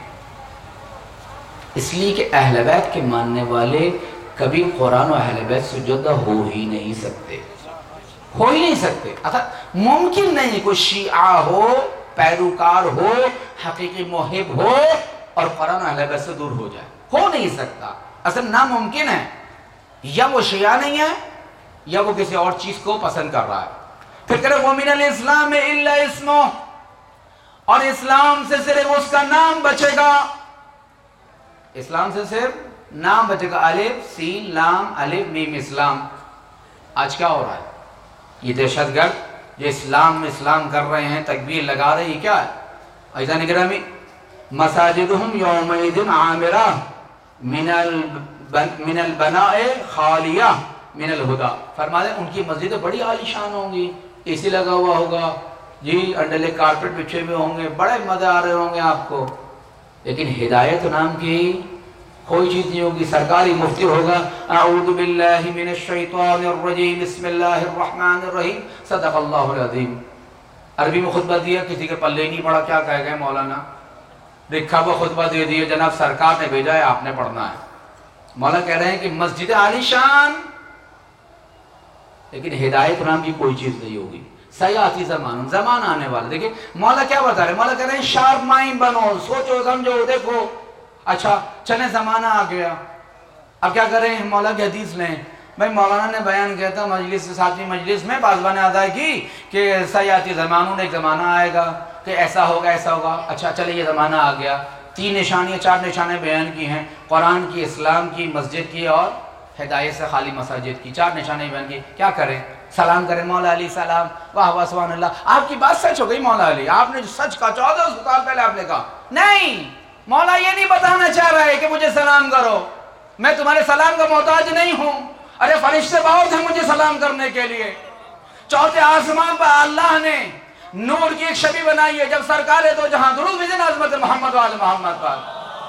Speaker 2: اس لیے کہ اہل بیت کے ماننے والے کبھی قرآن و اہل بیت سے جدا ہو ہی نہیں سکتے، ہو ہی نہیں سکتے. اچھا ممکن نہیں کوئی شیعہ ہو، پیروکار ہو، حقیقی محب ہو اور قرآن و اہل بیت سے دور ہو جائے. ہو نہیں سکتا، اصل ناممکن ہے. یا وہ شیعہ نہیں ہے یا وہ کسی اور چیز کو پسند کر رہا ہے. پھر کرے وَمِنَ الْإِسْلَامِ إِلَّا اسْمُهُ، اور اسلام سے صرف اس کا نام بچے گا. اسلام سے صرف نام بچے گا. الف سین لام الف میم اسلام. آج کیا ہو رہا ہے؟ یہ دہشت گرد جو اسلام میں اسلام کر رہے ہیں، تکبیر لگا رہے ہیں، کیا ہے؟ عزیزان گرامی مساجدہم یومئذ عامرہ من البناء خالیہ من الہدا. فرما دیں ان کی مسجدیں بڑی عالیشان ہوں گی، اے سی لگا ہوا ہوگا جی، انڈلے کارپٹ بچھے ہوئے ہوں گے، بڑے مزے آ رہے ہوں گے آپ کو. لیکن ہدایت نام کی کوئی چیز نہیں ہوگی. سرکاری مفتی ہوگا اعوذ باللہ من الشیطان الرجیم بسم اللہ الرحمن الرحیم صدق اللہ العظیم. عربی میں خطبہ دیا، کسی کے پلے نہیں پڑا، کیا کہہ گئے مولانا؟ لکھا وہ خطبہ دے دیے، جناب سرکار نے بھیجا ہے، آپ نے پڑھنا ہے. مولا کہہ رہے ہیں کہ مسجد عالی شان لیکن ہدایت نام کی کوئی چیز نہیں ہوگی. سیاسی زمان زمان آنے والا. دیکھیں مولا کیا بتا رہے ہیں؟ مولا کہہ رہے ہیں شارپ مائنڈ بنو، سوچو سمجھو دیکھو. اچھا چلیں زمانہ آ گیا، اب کیا کریں؟ مولا کی حدیث لیں. بھائی مولانا نے بیان کیا تھا مجلس ساتویں مجلس میں، پاسبان نے ادا کی کہ سیاسی زمانوں نے ایک زمانہ آئے گا کہ ایسا ہوگا ایسا ہوگا. اچھا چلے یہ زمانہ آ گیا. تین نشانیاں چار نشانیں بیان کی ہیں، قرآن کی، اسلام کی، مسجد کی اور ہدایت سے خالی مساجد کی چار نشانی بن گئی. کیا کریں؟ سلام کریں مولا علی سلام، واہ واہ سبحان اللہ. آپ کی بات سچ ہو گئی مولا علی، آپ نے جو سچ کہا چودہ سو سال پہلے آپ نے کہا. نہیں، مولا یہ نہیں بتانا چاہ رہا ہے کہ مجھے سلام کرو، میں تمہارے سلام کا محتاج نہیں ہوں. ارے فرشتے بہت ہیں مجھے سلام کرنے کے لیے. چوتھے آسمان پر اللہ نے نور کی ایک شبی بنائی ہے. جب سرکار ہے تو جہاں درود بھیجیں عظمت محمد وآل محمد پر.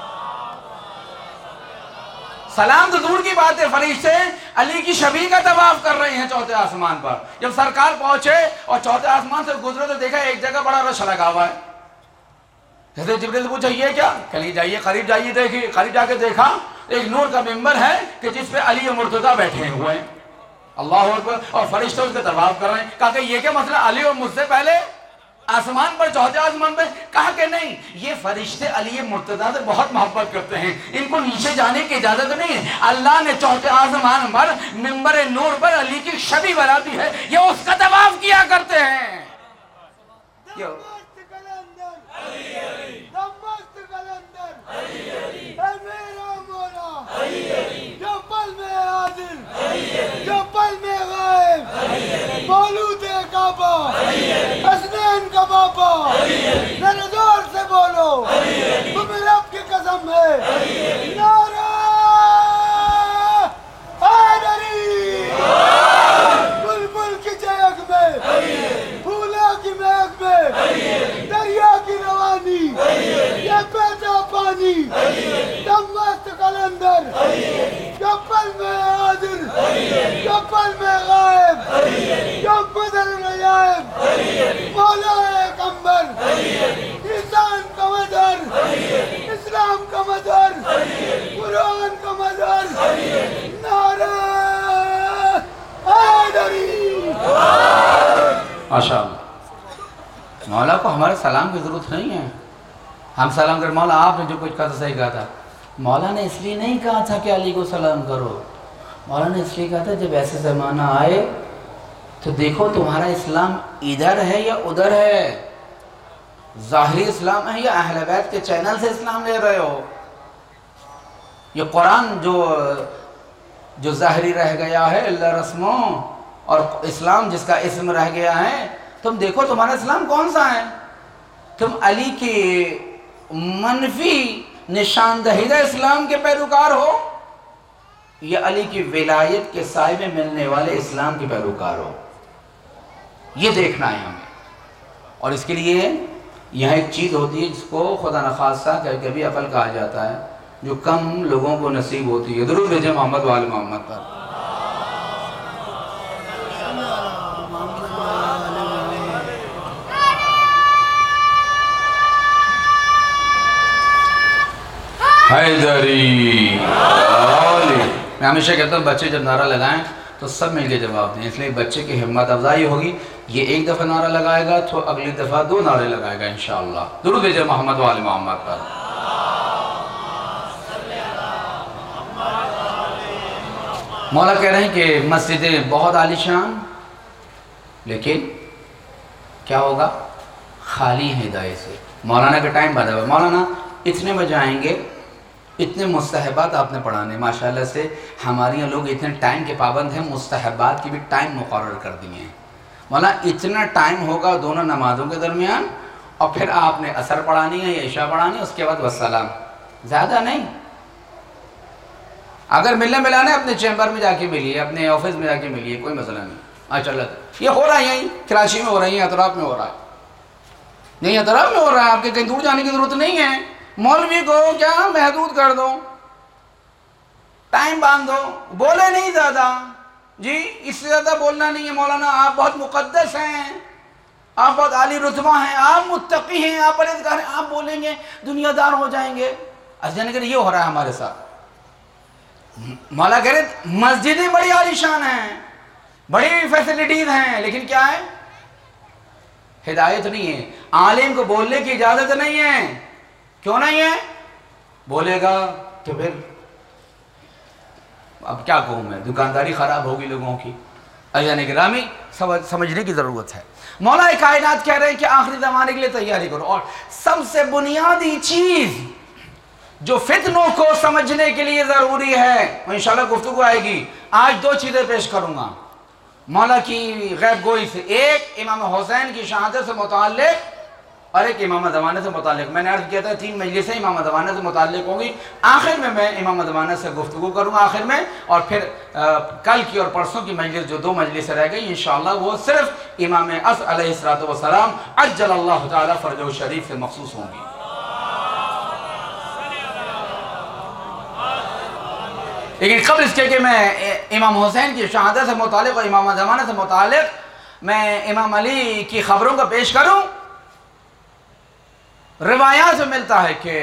Speaker 2: سلام تو دور کی بات ہے، فرشتے علی کی شبیہ کا طواف کر رہے ہیں چوتھے آسمان پر. جب سرکار پہنچے اور چوتھے آسمان سے گزرے تو دیکھا ایک جگہ بڑا رش لگا ہوا ہے. حضرت جبریل سے پوچھا یہ کیا؟ چلیے جائیے قریب جائیے دیکھیے. قریب جا کے دیکھا ایک نور کا ممبر ہے کہ جس پہ علی مرتضیٰ بیٹھے ہوئے ہیں. اللہ اکبر. اور فرشتے اس کے طواف کر رہے ہیں. کہا کہ یہ کیا مسئلہ، علی اور مجھ سے پہلے آسمان پر چوتھے آسمان پہ؟ کہا کہ نہیں، یہ فرشتے علی مرتضیٰ سے بہت محبت کرتے ہیں، ان کو نیچے جانے کی اجازت نہیں ہے. اللہ نے چوتھے آسمان پر ممبر نور پر علی کی شبیہ بنا دی ہے، یہ اس کا طواف کیا کرتے ہیں.
Speaker 4: جو پل میں غائب مولود کعبہ حسنین کا باپا، ذرا زور سے بولو تمہیں رب کی قسم ہے. نعرہ حیدری. بلبل کی چہک میں، پھولا کی مہک میں، دریا کی روانی، یہ پیدا پانی، دم مست قلندر، جو پل میں حاضر، جو پل میں غائب، جو بدل العجائب، مولا اکبر، انسان کا مدر، اسلام کا مدر، قرآن کا مدر. نعرہ حیدری.
Speaker 2: ماشاءاللہ. مولا کو ہمارے سلام کی ضرورت نہیں ہے. ہم سلام کریں مولا آپ نے جو کچھ کہا تھا صحیح کہا تھا. مولا نے اس لیے نہیں کہا تھا کہ علی کو سلام کرو. مولا نے اس لیے کہا تھا جب ایسے زمانہ آئے تو دیکھو تمہارا اسلام ادھر ہے یا ادھر ہے، ظاہری اسلام ہے یا اہل بیت کے چینل سے اسلام لے رہے ہو. یہ قرآن جو جو ظاہری رہ گیا ہے اللہ رسموں، اور اسلام جس کا اسم رہ گیا ہے. تم دیکھو تمہارا اسلام کون سا ہے. تم علی کی منفی نشاندہیدہ اسلام کے پیروکار ہو یا علی کی ولایت کے سائے میں ملنے والے اسلام کے پیروکار ہو. یہ دیکھنا ہے ہمیں. اور اس کے لیے یہاں ایک چیز ہوتی ہے جس کو خدا نخواستہ کہ کبھی عقل کہا جاتا ہے، جو کم لوگوں کو نصیب ہوتی ہے. درود بھیجیں محمد وآل محمد پر. حیدری. میں ہمیشہ کہتا ہوں بچے جب نعرہ لگائیں تو سب مل کے جواب دیں، اس لیے بچے کی ہمت افزائی ہوگی. یہ ایک دفعہ نعرہ لگائے گا تو اگلی دفعہ دو نعرے لگائے گا انشاءاللہ. درود بھیجیں محمد وآل محمد پر. مولا کہہ رہے ہیں کہ مسجدیں بہت عالیشان، لیکن کیا ہوگا؟ خالی ہیں ہدایت سے. مولانا کا ٹائم بڑھا ہوا. مولانا اتنے بجے آئیں گے، اتنے مستحبات آپ نے پڑھانے. ماشاءاللہ سے ہمارے یہاں لوگ اتنے ٹائم کے پابند ہیں، مستحبات کی بھی ٹائم مقرر کر دیے ہیں. مولانا اتنا ٹائم ہوگا دونوں نمازوں کے درمیان، اور پھر آپ نے عصر پڑھانی ہے یا عشاء پڑھانی ہے، اس کے بعد والسلام. زیادہ نہیں. اگر ملنے ملانا ہے اپنے چیمبر میں جا کے ملیے، اپنے آفس میں جا کے ملیے، کوئی مسئلہ نہیں. ماشاء اللہ یہ ہو رہا ہے یہیں کراچی میں ہو رہی ہے، اطراف میں ہو رہا ہے. نہیں اطراف میں ہو رہا ہے، آپ کے کہیں دور جانے کی ضرورت نہیں ہے. مولوی کو کیا محدود کر دو، ٹائم باندھ دو، بولے نہیں زیادہ. جی اس سے زیادہ بولنا نہیں ہے. مولانا آپ بہت مقدس ہیں، آپ بہت عالی رتبہ ہیں، آپ متقی ہیں، آپ پرہیزگار ہیں، آپ بولیں گے دنیا دار ہو جائیں گے. اصل کہ یہ ہو رہا ہے ہمارے ساتھ. مولا کہہ رہے مسجدیں بڑی عالیشان ہیں، بڑی فیسلٹیز ہیں، لیکن کیا ہے؟ ہدایت نہیں ہے. عالم کو بولنے کی اجازت نہیں ہے. کیوں نہیں ہے؟ بولے گا تو پھر اب کیا کہوں میں، دکانداری خراب ہوگی لوگوں کی. عزیزان گرامی سمجھنے کی ضرورت ہے. مولا کائنات کہہ رہے ہیں کہ آخری زمانے کے لیے تیاری کرو، اور سب سے بنیادی چیز جو فتنوں کو سمجھنے کے لیے ضروری ہے، انشاءاللہ گفتگو آئے گی۔ آج دو چیزیں پیش کروں گا مولا کی غیب گوئی سے، ایک امام حسین کی شہادت سے متعلق اور ایک امام زمانہ سے متعلق۔ میں نے عرض کیا تھا تین مجلسیں امام زمانہ سے متعلق ہوں گی، آخر میں میں امام زمانہ سے گفتگو کروں گا آخر میں، اور پھر کل کی اور پرسوں کی مجلس جو دو مجلسیں رہ گئی انشاءاللہ وہ صرف امام اصل علیہ السلام عجل اللہ تعالی فرجہ شریف سے مخصوص ہوں گی۔ لیکن قبل اس کے کہ میں امام حسین کی شہادت سے متعلق اور امام زمانہ سے متعلق میں امام علی کی خبروں کا پیش کروں، روایات سے ملتا ہے کہ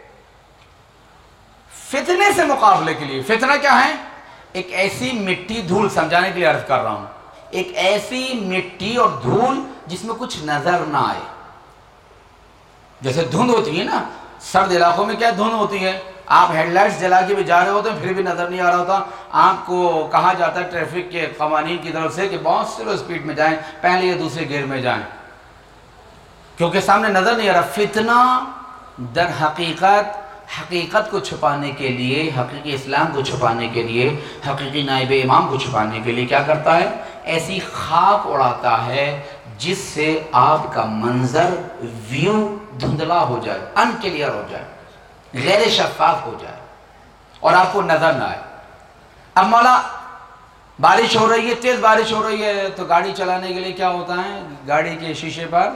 Speaker 2: فتنے سے مقابلے کے لیے، فتنہ کیا ہے؟ ایک ایسی مٹی دھول، سمجھانے کے لیے عرض کر رہا ہوں، ایک ایسی مٹی اور دھول جس میں کچھ نظر نہ آئے۔ جیسے دھند ہوتی ہے نا، سرد علاقوں میں کیا دھند ہوتی ہے، آپ ہیڈ لائٹس جلا کے بھی جا رہے ہوتے ہیں پھر بھی نظر نہیں آ رہا ہوتا، آپ کو کہا جاتا ہے ٹریفک کے قوانین کی طرف سے کہ بہت سلو سپیڈ میں جائیں، پہلے یا دوسرے گیئر میں جائیں، کیونکہ سامنے نظر نہیں آ رہا۔ فتنہ در حقیقت حقیقت کو چھپانے کے لیے، حقیقی اسلام کو چھپانے کے لیے، حقیقی نائب امام کو چھپانے کے لیے کیا کرتا ہے؟ ایسی خاک اڑاتا ہے جس سے آپ کا منظر ویو دھندلا ہو جائے، ان کلیئر ہو جائے، غیر شفاف ہو جائے اور آپ کو نظر نہ آئے۔ اب مولا بارش ہو رہی ہے، تیز بارش ہو رہی ہے، تو گاڑی چلانے کے لیے کیا ہوتا ہے؟ گاڑی کے شیشے پر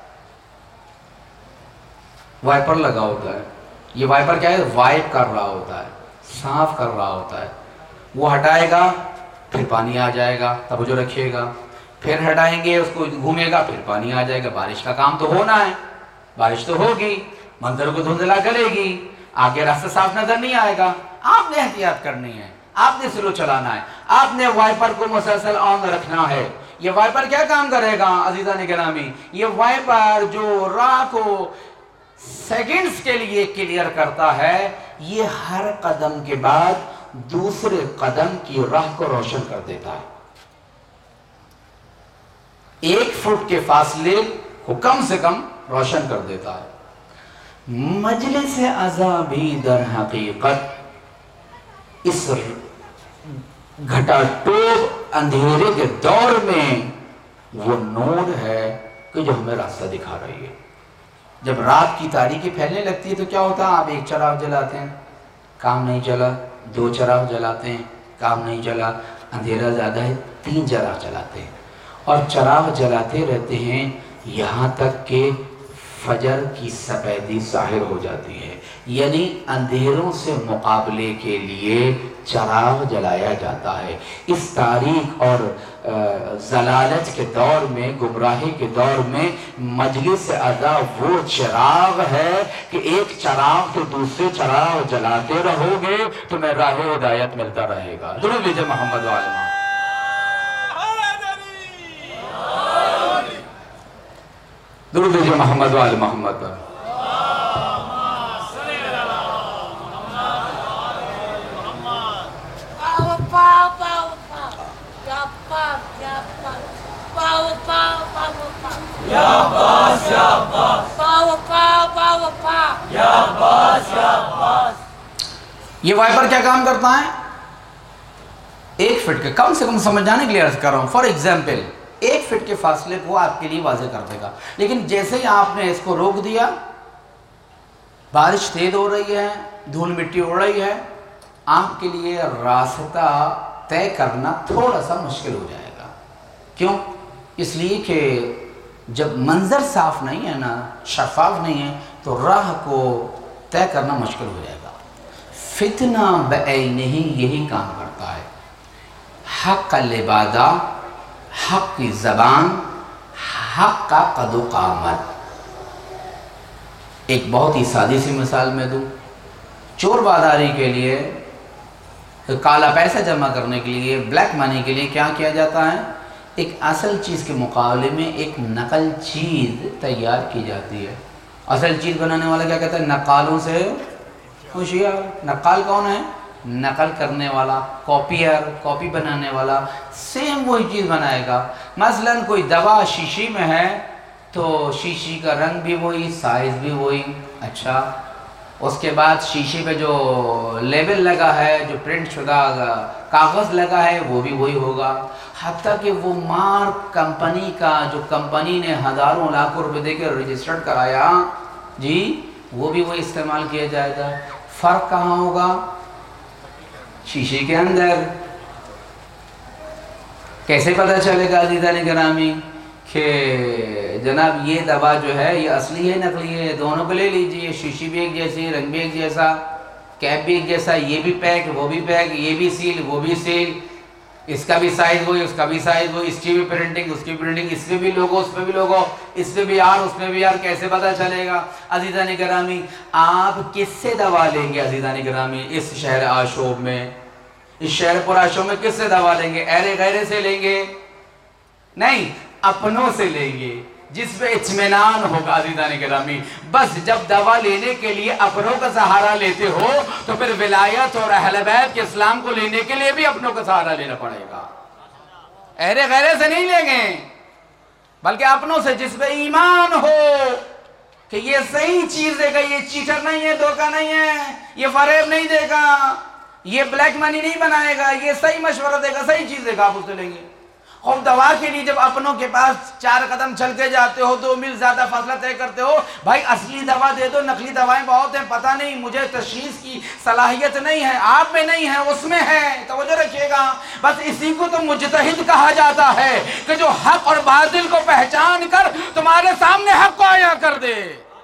Speaker 2: وائپر لگا ہوتا ہے۔ یہ وائپر کیا ہے؟ وائپ کر رہا ہوتا ہے، صاف کر رہا ہوتا ہے۔ وہ ہٹائے گا پھر پانی آ جائے گا، توجہ رکھیے گا، پھر ہٹائیں گے اس کو، گھومے گا پھر پانی آ جائے گا۔ بارش کا کام تو ہونا ہے، بارش تو ہوگی، منظر کو دھندلا کرے گی، آگے راستہ صاف نظر نہیں آئے گا۔ آپ نے احتیاط کرنی ہے، آپ نے سلو چلانا ہے، آپ نے وائپر کو مسلسل آن رکھنا ہے۔ یہ وائپر کیا کام کرے گا عزیزان گرامی؟ یہ وائپر جو راہ کو سیکنڈز کے لیے کلیئر کرتا ہے، یہ ہر قدم کے بعد دوسرے قدم کی راہ کو روشن کر دیتا ہے۔ ایک فٹ کے فاصلے کو کم سے کم روشن کر دیتا ہے۔ مجلس عذابی در حقیقت اس گھٹا ٹوپ اندھیرے کے دور میں وہ نور ہے کہ جو ہمیں راستہ دکھا رہی ہے۔ جب رات کی تاریکی پھیلنے لگتی ہے تو کیا ہوتا ہے؟ آپ ایک چراغ جلاتے ہیں، کام نہیں چلا، دو چراغ جلاتے ہیں، کام نہیں چلا، اندھیرا زیادہ ہے، تین چراغ جلاتے ہیں، اور چراغ جلاتے رہتے ہیں یہاں تک کہ فجر کی سفیدی ظاہر ہو جاتی ہے۔ یعنی اندھیروں سے مقابلے کے لیے چراغ جلایا جاتا ہے۔ اس تاریک اور ضلالت کے دور میں، گمراہی کے دور میں مجلس عزا وہ چراغ ہے کہ ایک چراغ تو دوسرے چراغ جلاتے رہو گے تو میں راہ ہدایت ملتا رہے گا۔ درود بھیجئے محمد و آل محمد۔ درود بھیجئے محمد و آل محمد پر۔ یہ وائپر کیا کام کرتا ہے؟ ایک فٹ کے، کم سے کم سمجھ جانے کے لیے عرض کر رہا ہوں، فار ایگزامپل ایک فٹ کے فاصلے کو آپ کے لیے واضح کر دے گا۔ لیکن جیسے ہی آپ نے اس کو روک دیا، بارش تیز ہو رہی ہے، دھول مٹی اڑ رہی ہے، آپ کے لیے راستہ طے کرنا تھوڑا سا مشکل ہو جائے گا۔ کیوں؟ اس لیے کہ جب منظر صاف نہیں ہے نا، شفاف نہیں ہے، تو راہ کو طے کرنا مشکل ہو جائے گا۔ فتنہ بعینہ یہی کام کرتا ہے۔ حق کا لبادہ، حق کی زبان، حق کا قد و قامت۔ ایک بہت ہی سادی سی مثال میں دوں، چور بازاری کے لیے، کالا پیسہ جمع کرنے کے لیے، بلیک منی کے لیے کیا کیا جاتا ہے؟ ایک اصل چیز کے مقابلے میں ایک نقل چیز تیار کی جاتی ہے۔ اصل چیز بنانے والا کیا کہتا ہے؟ نقالوں سے ہوشیار۔ نقال کون ہے؟ نقل کرنے والا، کاپیئر، کاپی بنانے والا، سیم وہی چیز بنائے گا۔ مثلا کوئی دوا شیشی میں ہے تو شیشی کا رنگ بھی وہی، سائز بھی وہی، اچھا اس کے بعد شیشے پہ جو لیبل لگا ہے، جو پرنٹ شدہ کاغذ لگا ہے، وہ بھی وہی ہوگا، حتیٰ کہ وہ مارک کمپنی کا جو کمپنی نے ہزاروں لاکھوں روپے دے کے رجسٹرڈ کرایا جی، وہ بھی وہی استعمال کیا جائے گا۔ فرق کہاں ہوگا؟ شیشے کے اندر۔ کیسے پتہ چلے گا عزیزان گرامی کہ جناب یہ دوا جو ہے یہ اصلی ہے نقلی ہے؟ دونوں کو لے لیجئے، شیشی بھی ایک جیسی، رنگ بھی ایک جیسا، کیپ بھی ایک جیسا، یہ بھی پیک وہ بھی پیک، یہ بھی سیل وہ بھی سیل، اس کا بھی سائز وہی اس کا بھی سائز وہی، اس کی بھی پرنٹنگ اس کی پرنٹنگ، اس پہ بھی لوگو اس پہ بھی لوگو، اس پہ بھی آر اس پہ بھی آر، کیسے پتہ چلے گا؟ عزیزان گرامی آپ کس سے دوا لیں گے عزیزان گرامی اس شہر آشوب میں، اس شہر پر آشوب میں کس سے دوا لیں گے؟ اہل غیرے سے لیں گے؟ نہیں، اپنوں سے لیں گے جس پہ اطمینان ہوگا عزیزان گرامی۔ بس جب دوا لینے کے لیے اپنوں کا سہارا لیتے ہو تو پھر ولایت اور اہل بیت کے اسلام کو لینے کے لیے بھی اپنوں کا سہارا لینا پڑے گا۔ اہل غیرے سے نہیں لیں گے بلکہ اپنوں سے جس پہ ایمان ہو کہ یہ صحیح چیز دے گا، یہ چیٹر نہیں ہے، دھوکہ نہیں ہے، یہ فریب نہیں دے گا، یہ بلیک منی نہیں بنائے گا، یہ صحیح مشورہ دے گا، صحیح چیز دے گا، آپ اسے لیں گے۔ اور دوا کے لیے جب اپنوں کے پاس چار قدم چل کے جاتے ہو، دو میل زیادہ فاصلہ طے کرتے ہو، بھائی اصلی دوا دے دو، نقلی دوائیں بہت ہیں، پتہ نہیں مجھے تشخیص کی صلاحیت نہیں ہے، آپ میں نہیں ہے، اس میں ہے، توجہ رکھیے گا۔ بس اسی کو تو مجتہد کہا جاتا ہے کہ جو حق اور باطل کو پہچان کر تمہارے سامنے حق کو عیاں کر دے۔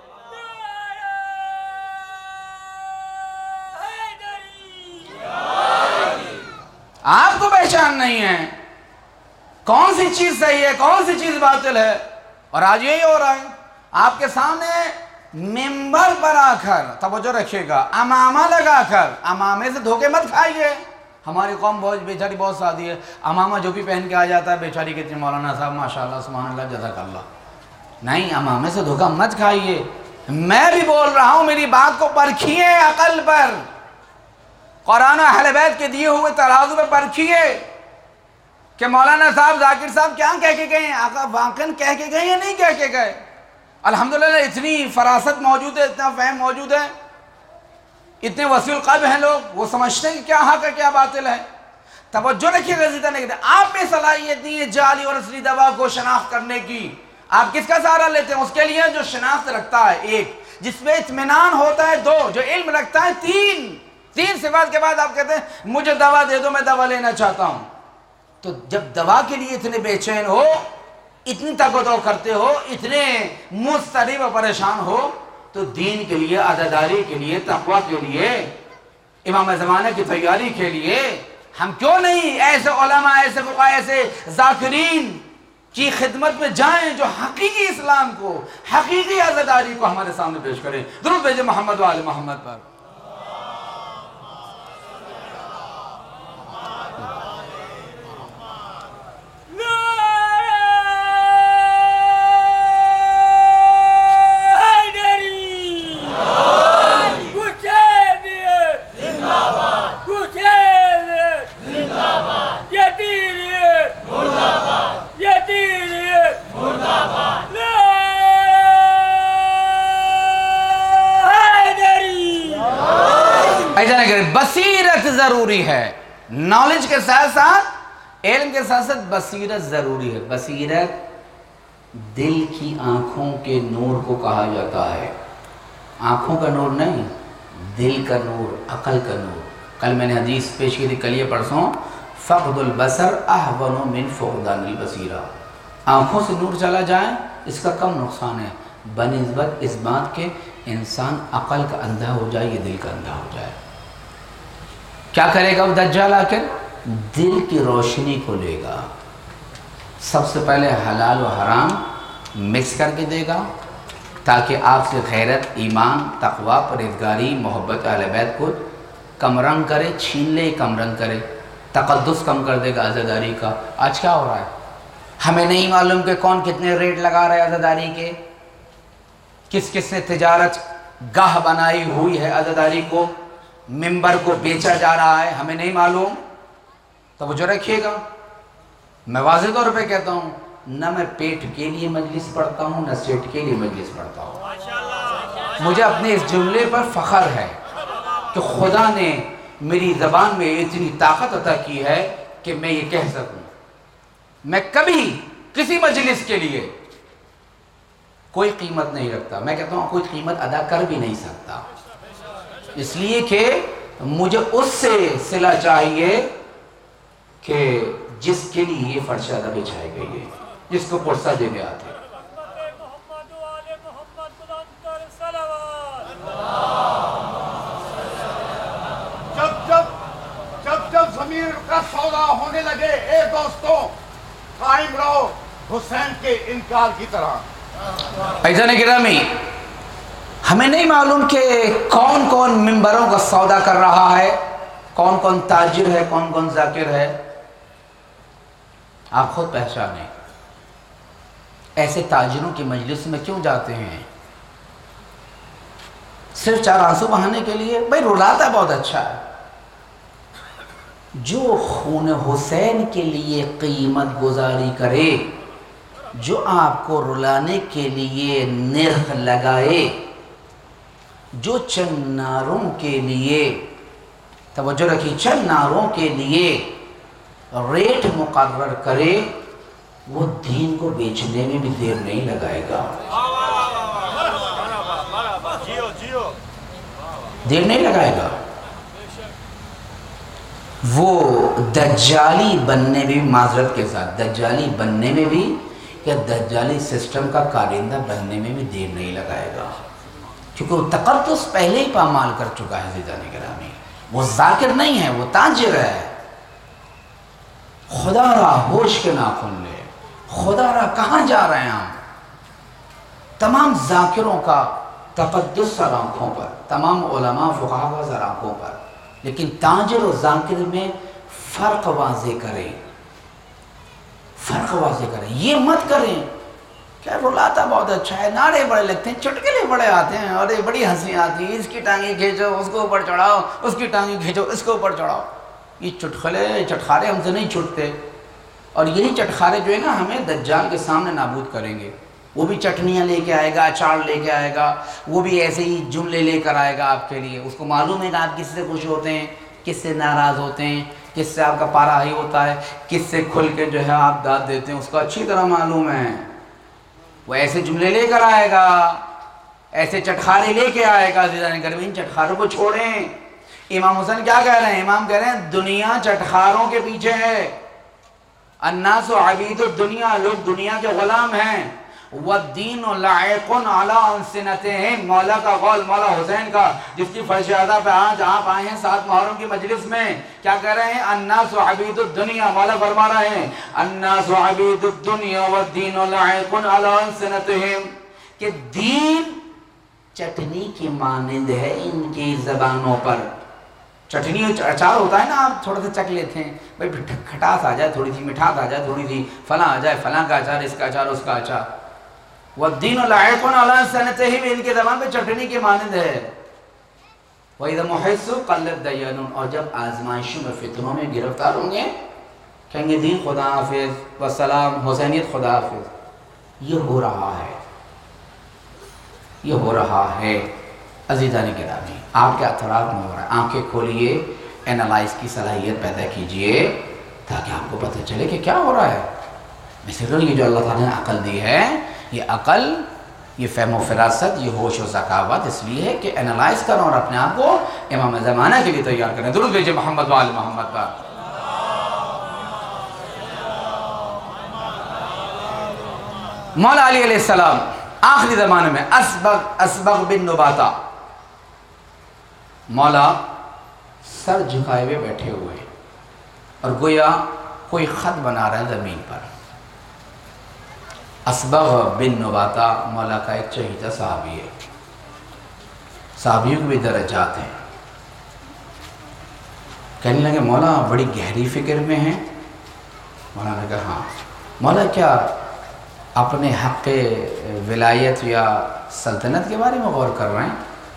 Speaker 2: آپ کو پہچان نہیں ہے کون سی چیز صحیح ہے کون سی چیز باطل ہے، اور آج یہی ہو رہا ہے آپ کے سامنے ممبر پر آ کر، توجہ رکھیے گا، امامہ لگا کر، امامے سے دھوکے مت کھائیے۔ ہماری قوم بہت بیچاری بہت سادی ہے، امامہ جو بھی پہن کے آ جاتا ہے بیچاری کتنی مولانا صاحب ماشاءاللہ سبحان اللہ جزاک اللہ۔ نہیں، امامے سے دھوکہ مت کھائیے۔ میں بھی بول رہا ہوں، میری بات کو پرکھیے عقل پر، قرآن و اہل بیت کے دیے ہوئے ترازو پہ پرکھیے کہ مولانا صاحب ذاکر صاحب کیا کہہ کے گئے ہیں، آقا واقعاً کہہ کے گئے یا نہیں کہہ کے گئے؟ الحمدللہ اتنی فراست موجود ہے، اتنا فہم موجود ہے، اتنے وسیع القلب ہیں لوگ، وہ سمجھتے ہیں کہ کیا حق ہے کیا باطل ہے۔ توجہ رکھیے گا عزیزان گرامی، آپ میں صلاحیت نہیں ہے جعلی اور اصلی دوا کو شناخت کرنے کی۔ آپ کس کا سہارا لیتے ہیں؟ اس کے لیے جو شناخت رکھتا ہے ایک، جس میں اطمینان ہوتا ہے دو، جو علم رکھتا ہے تین، تین صفات کے بعد آپ کہتے ہیں مجھے دوا دے دو میں دوا لینا چاہتا ہوں۔ تو جب دوا کے لیے اتنے بے چین ہو، اتنی تگو کرتے ہو، اتنے مضطرب و پریشان ہو، تو دین کے لیے، عزاداری کے لیے، تقوی کے لیے، امام زمانہ کی تیاری کے لیے ہم کیوں نہیں ایسے علماء، ایسے فقہاء، ایسے ذاکرین کی خدمت میں جائیں جو حقیقی اسلام کو، حقیقی عزاداری کو ہمارے سامنے پیش کریں۔ درود بھیجیں محمد و آل محمد پر۔ بصیرت ضروری ہے، نالج کے ساتھ ساتھ علم کے ساتھ ساتھ بصیرت ضروری ہے۔ بصیرت دل کی آنکھوں کے نور کو کہا جاتا ہے، آنکھوں کا نور نہیں، دل کا نور، عقل کا نور۔ کل میں نے حدیث پیش کی تھی کل یہ پرسوں، فقد البصر احون من فقدان البصیرہ، آنکھوں سے نور چلا جائے اس کا کم نقصان ہے بنسبت اس بات کے انسان عقل کا اندھا ہو جائے یا دل کا اندھا ہو جائے۔ کیا کرے گا وہ دجال آ کر؟ دل کی روشنی کو لے گا، سب سے پہلے حلال و حرام مکس کر کے دے گا تاکہ آپ سے غیرت، ایمان، تقوی، پرہیزگاری، محبت اہل بیت کو کم رنگ کرے، چھین لے، کم رنگ کرے، تقدس کم کر دے گا عزاداری کا۔ آج کیا ہو رہا ہے؟ ہمیں نہیں معلوم کہ کون کتنے ریٹ لگا رہا ہے عزاداری کے، کس کس نے تجارت گاہ بنائی ہوئی ہے عزاداری کو، ممبر کو بیچا جا رہا ہے، ہمیں نہیں معلوم۔ توجہ رکھیے گا، میں واضح طور پہ کہتا ہوں، نہ میں پیٹ کے لیے مجلس پڑھتا ہوں، نہ سیٹ کے لیے مجلس پڑھتا ہوں۔ مجھے اپنے اس جملے پر فخر ہے کہ خدا نے میری زبان میں اتنی طاقت عطا کی ہے کہ میں یہ کہہ سکوں. میں کبھی کسی مجلس کے لیے کوئی قیمت نہیں رکھتا. میں کہتا ہوں کوئی قیمت ادا کر بھی نہیں سکتا، اس لیے کہ مجھے اس سے صلہ چاہیے کہ جس کے لیے یہ فرش ادب بچھائی گئی ہے، جس کو پرسہ دینے آتے.
Speaker 5: جب جب جب جب ضمیر کا سودا ہونے لگے، اے دوستوں قائم رہو حسین کے انکار کی طرح.
Speaker 2: عزیزان گرامی، ہمیں نہیں معلوم کہ کون کون ممبروں کا سودا کر رہا ہے، کون کون تاجر ہے، کون کون ذاکر ہے. آپ خود پہچانیں. ایسے تاجروں کی مجلس میں کیوں جاتے ہیں؟ صرف چار آنسو بہانے کے لیے؟ بھائی رلاتا بہت اچھا ہے. جو خون حسین کے لیے قیمت گزاری کرے، جو آپ کو رلانے کے لیے نرخ لگائے، جو چند نعروں کے لیے، توجہ رکھی، چند نعروں کے لیے ریٹ مقرر کرے، وہ دین کو بیچنے میں بھی دیر نہیں لگائے گا. دیر نہیں لگائے گا. وہ دجالی بننے میں بھی، معذرت کے ساتھ دجالی بننے میں بھی یا دجالی سسٹم کا کارندہ بننے میں بھی دیر نہیں لگائے گا، کیونکہ وہ تقدس پہلے ہی پامال کر چکا ہے. عزیزان گرامی، وہ ذاکر نہیں ہے، وہ تاجر ہے. خدا را ہوش کے ناخن لے، خدا را کہاں جا رہے ہیں ہم؟ تمام ذاکروں کا تقدس سر آنکھوں پر، تمام علماء فقہا کا سر آنکھوں پر، لیکن تاجر اور ذاکر میں فرق واضح کریں. فرق واضح کریں. یہ مت کریں کہ رلاتا بہت اچھا ہے، نعرے بڑے لگتے ہیں، چٹکلے بڑے آتے ہیں، اور بڑی ہنسی آتی ہے، اس کی ٹانگیں کھینچو اس کو اوپر چڑھاؤ، اس کی ٹانگیں کھینچو اس کو اوپر چڑھاؤ. یہ چٹخلے چٹخارے ہم سے نہیں چھٹتے. اور یہی چٹخارے جو ہے نا ہمیں دجال کے سامنے نابود کریں گے. وہ بھی چٹنیاں لے کے آئے گا، اچار لے کے آئے گا، وہ بھی ایسے ہی جملے لے کر آئے گا آپ کے لیے. اس کو معلوم ہے کہ آپ کس سے خوش ہوتے ہیں، کس سے ناراض ہوتے ہیں، کس سے آپ کا پارا ہائی ہوتا ہے، کس سے کھل کے جو ہے آپ داد دیتے ہیں، اس کو اچھی طرح معلوم ہے. وہ ایسے جملے لے کر آئے گا، ایسے چٹخارے لے کے آئے گا. عزیزان گرامی، ان چٹخاروں کو چھوڑیں. امام حسین کیا کہہ رہے ہیں؟ امام کہہ رہے ہیں دنیا چٹخاروں کے پیچھے ہے. الناس عبید الدنیا، لوگ دنیا کے غلام ہیں. والدین لائق علی السنتہم، مولا کا قول، مولا حسین کا، جس کی فرش ادا پہ آج آپ آئے ہیں سات محرم کی مجلس میں. کیا کہہ رہے ہیں؟ الناس عبید الدنیا، مولا فرما رہے ہیں الناس عبید الدنیا والدین لائق علی السنتہم، کہ دین چٹنی کی مانند ہے ان کی زبانوں پر. چٹنی اچار ہوتا ہے نا، آپ تھوڑا سا چک لیتے ہیں، بھائی کھٹاس آ جائے، تھوڑی سی مٹھاس آ جائے، تھوڑی سی فلاں آ جائے، فلاں کا اچار، اس کا اچار، اس کا اچار. والدین لائق علی السنتہم، ان کی زبان پہ چٹنی کی مانند ہے. وَإِذَا مُحِسُّ قَلَّتْ دَيَانٌ، اور جب آزمائشوں میں فتنوں میں گرفتار ہوں گے کہیں گے دین خدا حافظ والسلام، حسینیت خدا حافظ. یہ ہو رہا ہے، یہ ہو رہا ہے. عزیزان گرامی، آپ کے اطراف میں ہو رہا ہے. آنکھیں کھولیے، اینالائز کی صلاحیت پیدا کیجئے تاکہ آپ کو پتہ چلے کہ کیا ہو رہا ہے. مثلاً یہ جو اللہ تعالیٰ نے عقل دی ہے، یہ عقل، یہ فہم و فراست، یہ ہوش و ذکاوت اس لیے ہے کہ اینالائز کریں اور اپنے آپ کو امام زمانہ کے لیے تیار کریں. درود بھیجئے محمد و آل محمد کا. مولا علی علیہ السلام آخری زمانے میں اسبغ اسبغ بن نباتا، مولا سر جھکائے ہوئے بیٹھے ہوئے اور گویا کوئی خط بنا رہا ہے زمین پر. اسبغ بن نباتا مولا کا ایک چہیتا صحابی ہے. صحابیوں کے بھی درجات ہیں. کہنے لگے مولا بڑی گہری فکر میں ہیں. مولا نے کہا ہاں. مولا کیا اپنے حق ولایت یا سلطنت کے بارے میں غور کر رہے ہیں؟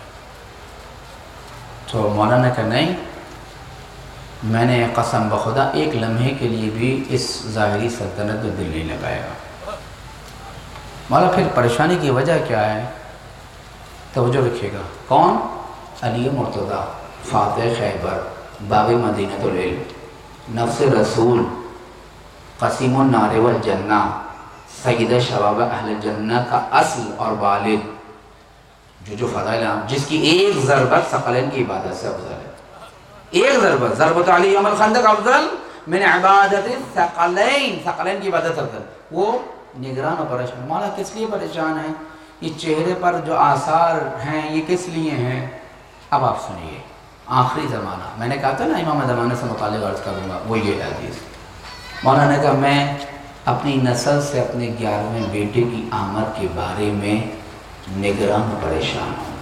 Speaker 2: تو مولا نے کہا نہیں، میں نے قسم بخدا ایک لمحے کے لیے بھی اس ظاہری سلطنت میں دل نہیں لگایا. مولا پھر پریشانی کی وجہ کیا ہے؟ توجہ رکھیے گا، کون؟ علی مرتضیٰ، فاتح خیبر، باب مدینۃ العلم، نفس رسول، قسیم النار والجنہ، سید شباب اہل جنہ کا اصل اور والد، جو جو فضائل ہیں، جس کی ایک ضربت ثقلین کی عبادت سے افضل ہے. ایک ضربت، ضربت علی یوم الخندق افضل من عبادت ثقلین، ثقلین کی عبادت افضل. وہ نگران اور پریشان. مولا کس لیے پریشان ہیں؟ یہ چہرے پر جو آثار ہیں یہ کس لیے ہیں؟ اب آپ سنیے. آخری زمانہ، میں نے کہا تھا نا امام زمانے سے متعلق عرض کروں گا، وہ یہ حدیث. مولا نے کہا میں اپنی نسل سے اپنے گیارہویں بیٹے کی آمد کے بارے میں نگران و پریشان ہوں.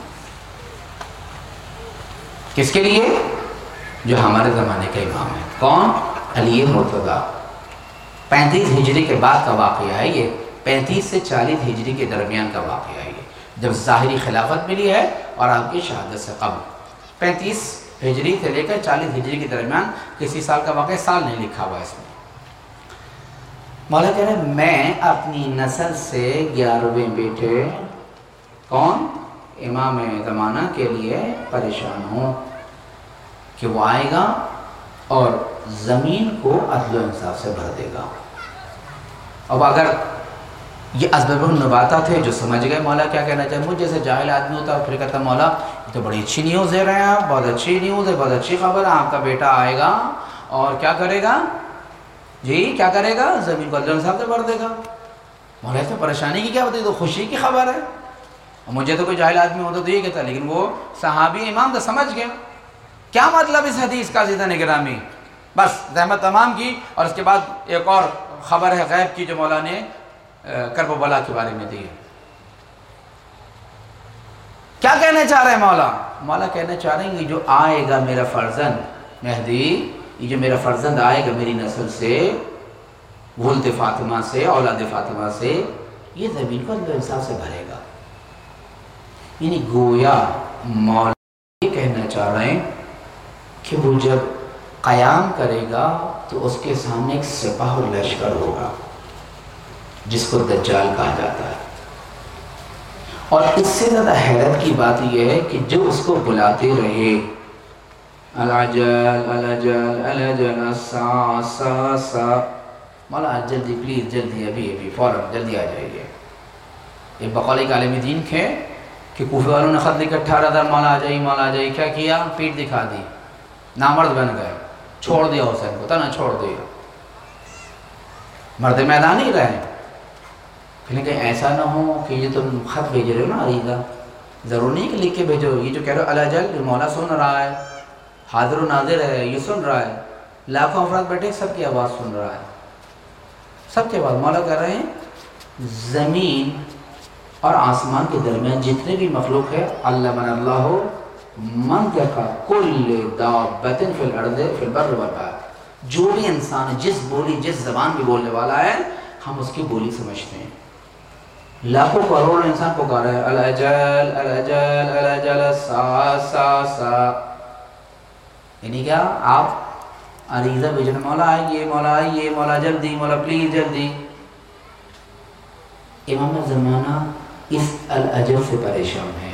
Speaker 2: کس کے لیے؟ جو ہمارے زمانے کا امام ہے. کون؟ علی مرتضیٰ. پینتیس ہجری کے بعد کا واقعہ ہے یہ، پینتیس سے چالیس ہجری کے درمیان کا واقعہ ہے یہ، جب ظاہری خلافت ملی ہے اور آپ کی شہادت سے قبل. پینتیس ہجری سے لے کر چالیس ہجری کے درمیان کسی سال کا واقعہ، سال نہیں لکھا ہوا اس میں. مولا کہہ رہے ہیں میں اپنی نسل سے گیارہویں بیٹے، کون؟ امام زمانہ کے لیے پریشان ہوں کہ وہ آئے گا اور زمین کو عدل و انصاف سے بھر دے گا. اب اگر یہ اسباب النباتہ تھے جو سمجھ گئے مولا کیا کہنا چاہے. مجھ جیسے جاہل آدمی ہوتا اور پھر کہتا مولا یہ تو بڑی اچھی نیوز دے رہے ہیں آپ، بہت اچھی نیوز ہے، بہت اچھی خبر ہے، آپ کا بیٹا آئے گا اور کیا کرے گا؟ جی کیا کرے گا؟ زمین کو عدل و انصاف سے بھر دے گا. مولا اس میں پریشانی کی کیا بتائی؟ تو خوشی کی خبر ہے. مجھے تو کوئی جاہل آدمی ہوتا تو یہ کہتا، لیکن وہ صحابی امام تو سمجھ گیا کیا مطلب اس حدیث کا. زیدہ نگرامی بس زحمت تمام کی. اور اس کے بعد ایک اور خبر ہے غیب کی جو مولا نے کرب و بلا کے بارے میں دی. کیا کہنا چاہ رہے ہیں مولا؟ مولا کہنا چاہ رہے ہیں کہ جو آئے گا میرا فرزند مہدی، یہ جو میرا فرزند آئے گا میری نسل سے، ولد فاطمہ سے، اولاد فاطمہ سے، یہ زمین کو عدل و انصاف سے بھرے گا. یعنی گویا مولا یہ کہنا چاہ رہے ہیں کہ وہ جب قیام کرے گا تو اس کے سامنے ایک سپاہ و لشکر ہوگا جس کو دجال کہا جاتا ہے. اور اس سے زیادہ حیرت کی بات یہ ہے کہ جو اس کو بلاتے رہے العجل العجل العجل الساعة الساعة الساعة، مولا جلدی پلیز جلدی ابھی ابھی فوراً جلدی آ جائیے. ایک بقول ایک عالم دین تھے کہ کوفے والوں نے خط لکھا اٹھارہ ہزار مولا آ جائیے مولا آ جائیے. کیا کیا؟ پیٹ دکھا دی، نامرد بن گئے، چھوڑ دیا حسین کو، تنا چھوڑ دیا، مرد میدان ہی رہے. پھر کہ ایسا نہ ہو کہ یہ تم خط بھیج رہے ہو نا عریضہ، ضرور نہیں کہ لکھ کے بھیجو. یہ جو کہہ رہے ہو الجل، جو مولا سن رہا ہے، حاضر و ناظر ہے، یہ سن رہا ہے، لاکھوں افراد بیٹھے سب کی آواز سن رہا ہے، سب کی آواز. مولا کہہ رہے ہیں زمین اور آسمان کے درمیان جتنے بھی مخلوق ہے، اللہ من اللہ منطق کل دابت فی الارض فی البر والبحر، جو بھی انسان جس بولی جس زبان بھی بولنے والا ہے ہم اس کی بولی سمجھتے ہیں. لاکھوں کروڑوں انسان پکارا ہے الجل الجل الجل سا سا سا. یعنی کیا؟ آپ عریضہ بھیجنا مولا آئیے مولا آئیے مولا جلدی مولا پلیز جلدی. امام زمانہ اس العجل سے پریشان ہے.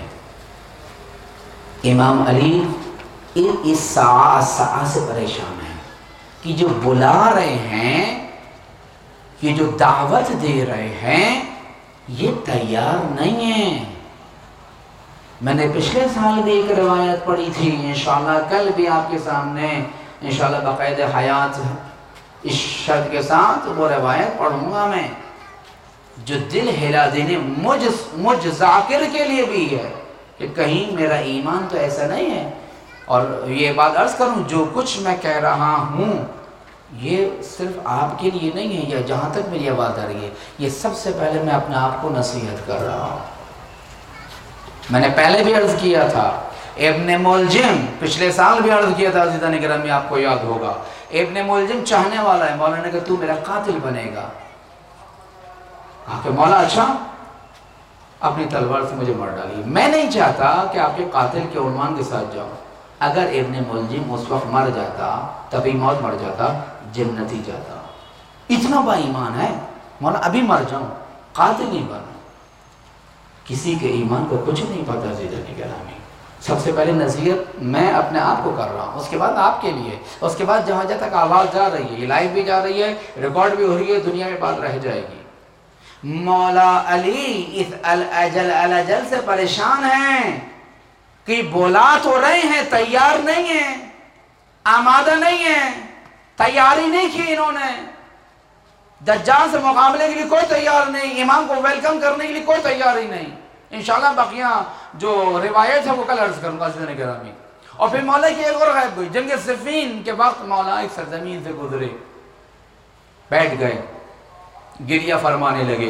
Speaker 2: امام علی اس ساعہ ساعہ سے پریشان ہے کہ جو بلا رہے ہیں، یہ جو دعوت دے رہے ہیں، یہ تیار نہیں ہیں. میں نے پچھلے سال بھی ایک روایت پڑھی تھی، انشاءاللہ کل بھی آپ کے سامنے انشاءاللہ باقاعدہ حیات اس شرط کے ساتھ وہ روایت پڑھوں گا میں، جو دل ہلا دینے مجھ مجھ ذاکر کے لیے بھی ہے کہ کہیں میرا ایمان تو ایسا نہیں ہے. اور یہ بات عرض کروں، جو کچھ میں کہہ رہا ہوں یہ صرف آپ کے لیے نہیں ہے، یا جہاں تک میری آواز آ رہی ہے، یہ سب سے پہلے میں اپنے آپ کو نصیحت کر رہا ہوں. میں نے پہلے بھی عرض کیا تھا، ابن ملجم پچھلے سال بھی عرض کیا تھا، عزیزان گرامی آپ کو یاد ہوگا. ابن ملجم چاہنے والا ہے، مولا نے کہا تو میرا قاتل بنے گا. کہا کہ مولا اچھا، اپنی تلوار سے مجھے مر ڈالیے. میں نہیں چاہتا کہ آپ کے قاتل کے عنوان کے ساتھ جاؤں. اگر ابن ملجم اس وقت مر جاتا، تبھی موت مر جاتا، جنتی جاتا. اتنا با ایمان ہے، مولا ابھی مر جاؤں، قاتل نہیں بنا. کسی کے ایمان کو کچھ نہیں پتا عزیزان گرامی۔ سب سے پہلے نصیحت میں اپنے آپ کو کر رہا ہوں، اس کے بعد آپ کے لیے، اس کے بعد جہاں جہاں تک آواز جا رہی ہے، یہ لائیو بھی جا رہی ہے، ریکارڈ بھی ہو رہی ہے، دنیا میں بات رہ جائے گی۔ مولا علی اس الاجل الاجل سے پریشان ہیں کہ بولا تو رہے ہیں، تیار نہیں ہیں، آمادہ نہیں ہیں، تیاری نہیں کی انہوں نے، دجال سے مقابلے کے لیے کوئی تیار نہیں، امام کو ویلکم کرنے کے لیے کوئی تیاری نہیں۔ انشاءاللہ بقیہ جو روایت ہے وہ کل عرض کروں گا عزیزان گرامی۔ اور پھر مولا کی ایک اور غیب ہوئی، جنگ صفین کے وقت مولا ایک سرزمین سے گزرے، بیٹھ گئے، گریہ فرمانے لگے۔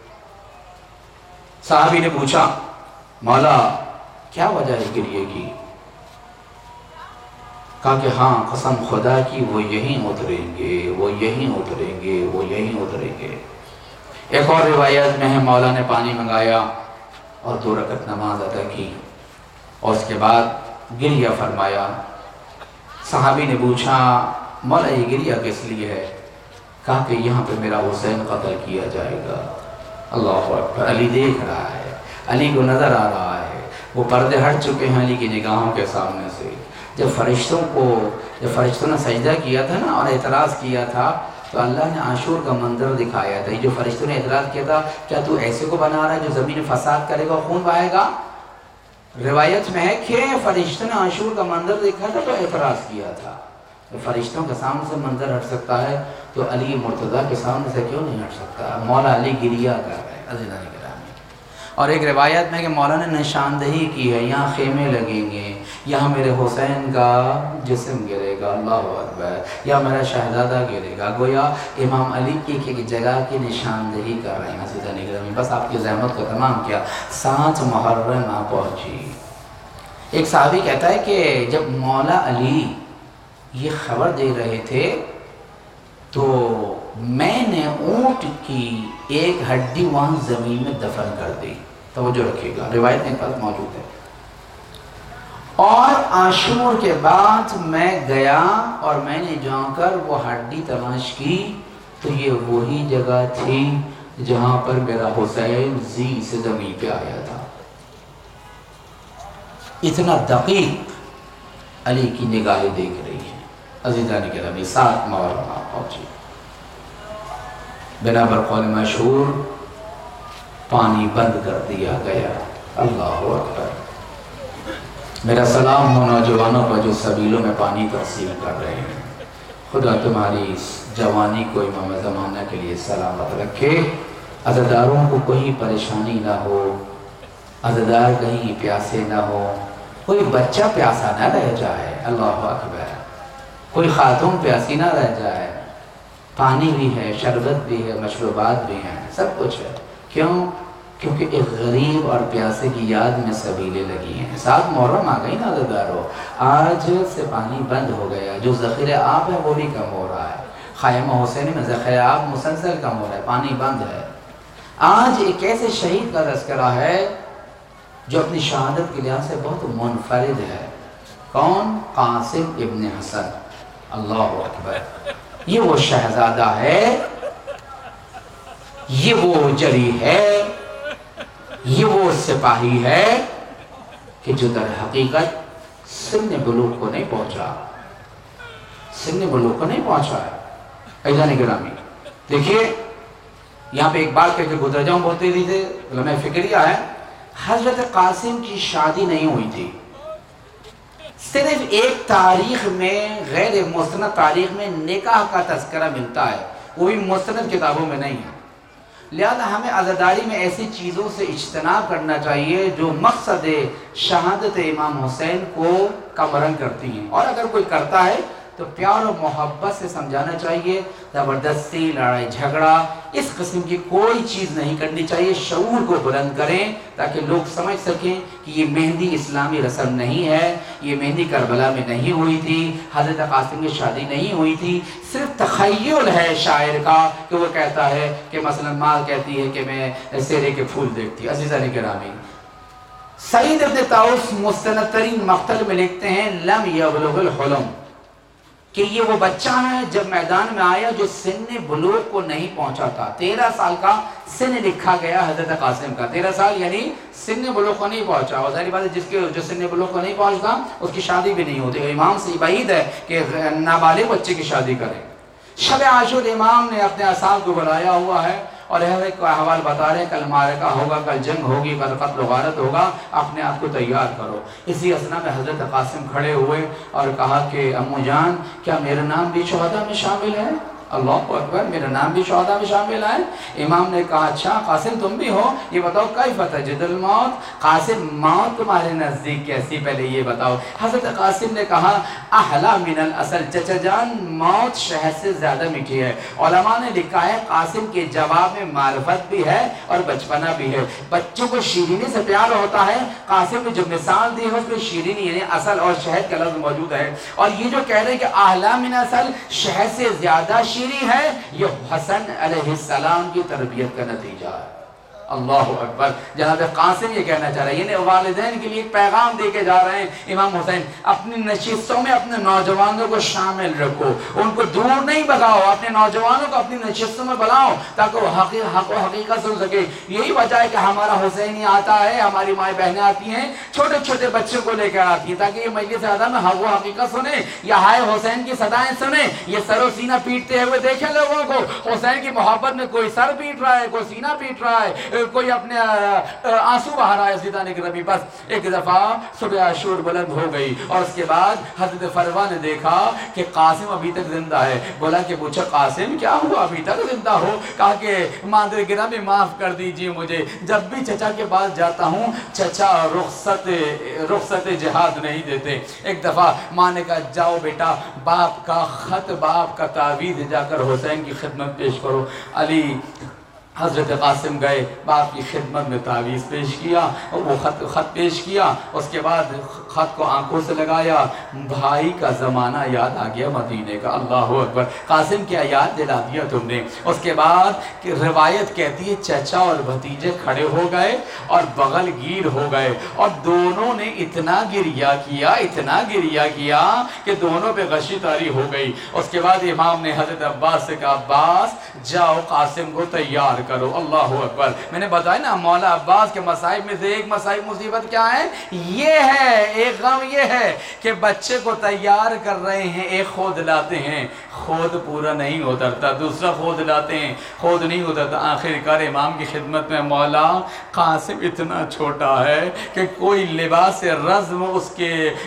Speaker 2: صحابی نے پوچھا مولا کیا وجہ ہے گریہ کی؟ کہا کہ ہاں قسم خدا کی وہ یہیں اتریں گے، وہ یہیں اتریں گے، وہ یہیں اتریں گے۔ ایک اور روایت میں ہے مولا نے پانی منگایا اور دو رکعت نماز ادا کی اور اس کے بعد گریہ فرمایا۔ صحابی نے پوچھا مولا یہ گریہ کس لیے ہے؟ کہا کہ یہاں پہ میرا حسین قتل کیا جائے گا۔ اللہ اکبر، علی دیکھ رہا ہے، علی کو نظر آ رہا ہے، وہ پردے ہٹ چکے ہیں علی کی نگاہوں کے سامنے سے۔ جب فرشتوں کو جب فرشتوں نے سجدہ کیا تھا نا اور اعتراض کیا تھا تو اللہ نے عاشور کا منظر دکھایا تھا۔ جو فرشتوں نے اعتراض کیا تھا کیا تو ایسے کو بنا رہا ہے جو زمین فساد کرے گا، خون بہائے گا؟ روایت میں ہے کہ فرشتوں نے عاشور کا منظر دیکھا تھا تو اعتراض کیا تھا۔ فرشتوں کے سامنے سے منظر ہٹ سکتا ہے تو علی مرتضیٰ کے سامنے سے کیوں نہیں ہٹ سکتا؟ مولا علی گریہ کر رہے ہیں عزیزان گرامی۔ اور ایک روایت میں کہ مولا نے نشاندہی کی ہے، یہاں خیمے لگیں گے، یہاں میرے حسین کا جسم گرے گا، اللہ اکبر، یا میرا شہزادہ گرے گا۔ گویا امام علی کی ایک جگہ کی نشاندہی کر رہے ہیں عزیزان گرامی۔ بس آپ کی زحمت کو تمام کیا، سات محرم آ پہنچی۔ ایک صحابی کہتا ہے کہ جب مولا علی یہ خبر دے رہے تھے تو میں نے اونٹ کی ایک ہڈی وہاں زمین میں دفن کر دی۔ توجہ رکھیے گا، روایت میں پاس موجود ہے۔ اور عاشور کے بعد میں گیا اور میں نے جا کر وہ ہڈی تلاش کی تو یہ وہی جگہ تھی جہاں پر میرا حسین زی سے زمین پہ آیا تھا۔ اتنا دقیق علی کی نگاہیں دیکھ رہی ہیں عزیزان گرامی۔ سات محرم پہنچی، بنا بر قول مشہور پانی بند کر دیا گیا۔ اللہ اکبر۔ میرا سلام ہو نوجوانوں پر جو سبیلوں میں پانی تقسیم کر رہے ہیں، خدا تمہاری اس جوانی کو امام زمانہ کے لیے سلامت رکھے، عزاداروں کو کوئی پریشانی نہ ہو، عزادار کہیں پیاسے نہ ہو، کوئی بچہ پیاسا نہ رہ جائے، اللہ اکبر، کوئی خاتون پیاسی نہ رہ جائے۔ پانی بھی ہے، شربت بھی ہے، مشروبات بھی ہیں، سب کچھ ہے۔ کیوں؟ کیونکہ ایک غریب اور پیاسے کی یاد میں سبیلیں لگی ہیں۔ سات محرم آ گئی نا عزادارو، آج سے پانی بند ہو گیا، جو ذخیرہ آب ہے وہ بھی کم ہو رہا ہے۔ خیمہ حسینی میں ذخیرہ آب مسلسل کم ہو رہا ہے، پانی بند ہے۔ آج ایک ایسے شہید کا تذکرہ ہے جو اپنی شہادت کے لحاظ سے بہت منفرد ہے۔ کون؟ قاسم ابن حسن، اللہ اکبر۔ یہ وہ شہزادہ ہے، یہ وہ جری ہے، یہ وہ سپاہی ہے کہ جو در حقیقت سن بلوغ کو نہیں پہنچا، سن بلوغ کو نہیں پہنچا ہے۔ عزیزان گرامی دیکھیے، یہاں پہ ایک بات کہہ کے گزر جاؤں، بہت تیزی سے لمحہ فکریہ ہے۔ حضرت قاسم کی شادی نہیں ہوئی تھی، صرف ایک تاریخ میں، غیر مستند تاریخ میں نکاح کا تذکرہ ملتا ہے، وہ بھی مستند کتابوں میں نہیں ہے۔ لہذا ہمیں عزاداری میں ایسی چیزوں سے اجتناب کرنا چاہیے جو مقصد شہادت امام حسین کو کمرنگ کرتی ہیں، اور اگر کوئی کرتا ہے تو پیار و محبت سے سمجھانا چاہیے، زبردستی، لڑائی جھگڑا، اس قسم کی کوئی چیز نہیں کرنی چاہیے۔ شعور کو بلند کریں تاکہ لوگ سمجھ سکیں کہ یہ مہندی اسلامی رسم نہیں ہے، یہ مہندی کربلا میں نہیں ہوئی تھی، حضرت قاسم کی شادی نہیں ہوئی تھی، صرف تخیل ہے شاعر کا کہ وہ کہتا ہے کہ مثلا ماں کہتی ہے کہ میں سیرے کے پھول دیکھتی۔ عزیزان گرامی، سعید ابن طاؤس مستند ترین مقتل میں لکھتے ہیں لم یبلغ الحلم، کہ یہ وہ بچہ ہے جب میدان میں آیا جو سن بلوغ کو نہیں پہنچا تھا. تیرہ سال کا سن لکھا گیا حضرت قاسم کا. تیرہ سال یعنی سن بلوغ کو نہیں پہنچا. اور ظاہری بات ہے جس کے جو سن بلوغ کو نہیں پہنچتا اس کی شادی بھی نہیں ہوتی. امام سے بعید ہے کہ نابالغ بچے کی شادی کرے. شب عاشور امام نے اپنے اصحاب کو بلایا ہوا ہے اور ہر ایک کو احوال بتا رہے ہیں کل معرکہ ہوگا, کل جنگ ہوگی, کل قتل و غارت ہوگا, اپنے آپ کو تیار کرو. اسی اثنا میں حضرت قاسم کھڑے ہوئے اور کہا کہ امو جان کیا میرا نام بھی شہداء میں شامل ہے؟ اللہ اکبر, میرا نام بھی شہداء میں شامل ہے. امام نے کہا اچھا قاسم تم بھی ہو, یہ بتاؤ کیف تجد الموت, قاسم موت تمہارے نزدیک کیسی, پہلے یہ بتاؤ. حضرت قاسم نے کہا احلا من الاصل, چچا جان موت شہد سے زیادہ میٹھی ہے. علماء نے لکھا ہے قاسم کے جواب میں معرفت بھی ہے اور بچپنا بھی ہے. بچوں کو شیرینی سے پیار ہوتا ہے. قاسم نے جو مثال دی ہے اس میں شیرینی یعنی اصل اور شہد کا لفظ موجود ہے. اور یہ جو کہہ رہے ہیں کہ احلا من اصل شہد سے زیادہ شیریں ہے, یہ حسن علیہ السلام کی تربیت کا نتیجہ ہے. اللہ اکبر. جناب قاسم یہ کہنا چاہ رہے ہیں, یعنی والدین کے لیے ایک پیغام دے کے جا رہے ہیں امام حسین, اپنی نشستوں میں اپنے نوجوانوں کو شامل رکھو, ان کو دور نہیں بھگاؤ, اپنے نوجوانوں کو اپنی نشستوں میں بلاؤ تاکہ وہ حق و حقیقت سن سکے. یہی وجہ ہے کہ ہمارا حسینی آتا ہے, ہماری مائیں بہنیں آتی ہیں, چھوٹے چھوٹے بچوں کو لے کر آتی ہیں تاکہ یہ مجلس اعلیٰ میں حق و حقیقت سنیں, یا ہائے حسین کی صدائیں سنیں. یہ سر و سینہ پیٹتے ہوئے دیکھیں لوگوں کو, حسین کی محبت میں کوئی سر پیٹ رہا ہے, کوئی سینہ پیٹ رہا ہے, کوئی اپنے آنسو بہا رہا ہے زیدان کرمی. بس ایک دفعہ صبح عاشور بلند ہو گئی اور اس کے بعد حضرت فروا نے دیکھا کہ قاسم ابھی تک زندہ ہے. بولا کہ پوچھا قاسم کیا ہوا, ابھی تک زندہ ہو؟ کہا کہ مادر گرامی معاف کر دیجئے مجھے, جب بھی چچا کے پاس جاتا ہوں چچا رخصت رخصت جہاد نہیں دیتے. ایک دفعہ ماں نے کہا جاؤ بیٹا باپ کا خط, باپ کا تعویذ جا کر حسین کی خدمت پیش کرو. علی حضرت قاسم گئے, باپ کی خدمت میں تعویذ پیش کیا, وہ خط خط پیش کیا. اس کے بعد خط کو آنکھوں سے لگایا, بھائی کا زمانہ یاد آ گیا مدینے کا. اللہ اکبر. قاسم کیا یاد دلا دیا تم نے. اس کے بعد روایت کہتی ہے چچا اور بھتیجے کھڑے ہو گئے اور بغل گیر ہو گئے اور دونوں نے اتنا گریا کیا اتنا گریا کیا کہ دونوں پہ غشی طاری ہو گئی. اس کے بعد امام نے حضرت عباس سے کہا عباس جاؤ قاسم کو تیار کرو. اللہ اکبر. میں نے بتایا نا مولا عباس کے مصائب میں سے ایک مصائب مصیبت کیا ہے, یہ ہے ایک غم یہ ہے کہ بچے کو تیار کر رہے ہیں, ایک خود لاتے ہیں, خود پورا نہیں اترتا, دوسرا خود لاتے ہیں, خود نہیں اترتا. آخر کار امام کی خدمت میں مولا قاسم اتنا چھوٹا ہے کہ کوئی لباس رزم اس کے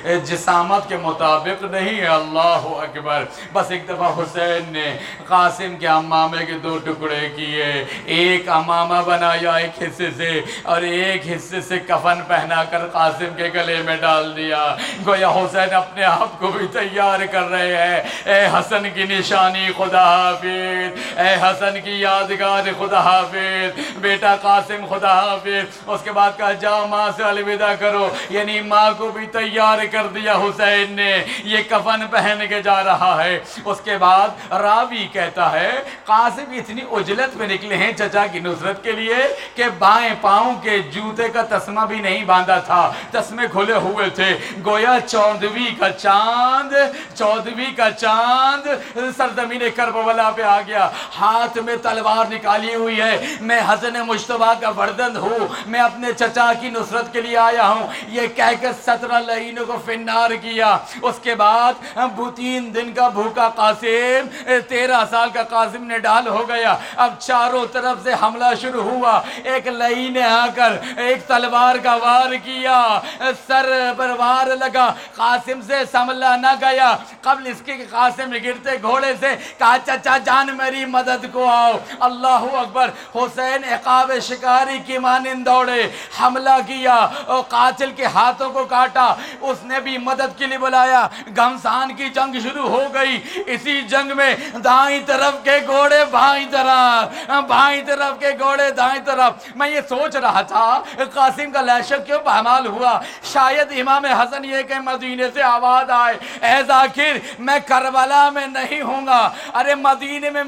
Speaker 2: جسامت کے مطابق نہیں ہے. اللہ اکبر. بس ایک دفعہ حسین نے قاسم کے امامے کے دو ٹکڑے کیے, ایک امامہ بنایا ایک حصے سے اور ایک حصے سے کفن پہنا کر قاسم کے گلے میں ڈال دیا. گویا حسین اپنے آپ کو بھی تیار کر رہے ہیں, اے حسن کی نشانی خدا حافظ, اے حسن کی یادگار خدا حافظ, بیٹا قاسم خدا حافظ. اس کے بعد کہا جاؤ ماں سے الوداع کرو, یعنی ماں کو بھی تیار کر دیا حسین نے, یہ کفن پہن کے جا رہا ہے. اس کے بعد راوی کہتا ہے قاسم اتنی عجلت میں نکلے ہیں چچا کی نصرت کے لیے کہ بائیں پاؤں کے جوتے کا تسمہ بھی نہیں باندھا تھا, تسمے کھلے ہوئے تھے. گویا چودھویں کا چاند چودھویں کا چاند سرزمین کربلا پہ آ گیا. ہاتھ میں تلوار نکالی ہوئی ہے, میں حسن مجتبیٰ کا فرزند ہوں, میں اپنے چچا کی نصرت کے لیے آیا ہوں, یہ کہہ کر سترہ لعینوں کو فنار کیا. اس کے بعد تین دن کا بھوکا قاسم, تیرہ سال کا قاسم نے ڈال ہو گیا. اب چاروں طرف سے حملہ شروع ہوا. ایک لعین نے آ کر ایک تلوار کا وار کیا, سر پر وار لگا, قاسم سے سنبھلا نہ گیا. قبل اس کے قاسم گرتے گھوڑے سے کہا چچا جان میری مدد کو آؤ. اللہ اکبر. حسین عقاب شکاری کی مانند دوڑے, حملہ کیا اور قاتل کے ہاتھوں کو کاٹا. اس نے بھی مدد کے لیے بلایا. گھمسان کی جنگ شروع ہو گئی. اسی جنگ میں دائیں طرف کے گھوڑے بائیں طرف, بائیں طرف کے گھوڑے دائیں طرف. میں یہ سوچ رہا تھا قاسم کا لشکر کیوں پامال ہوا. شاید امام حسن یہ کہ مدینے سے آواز آئے, اے ذاکر میں کربلا میں نہیں ہوں گا. ارے مدینے میں میرے ایک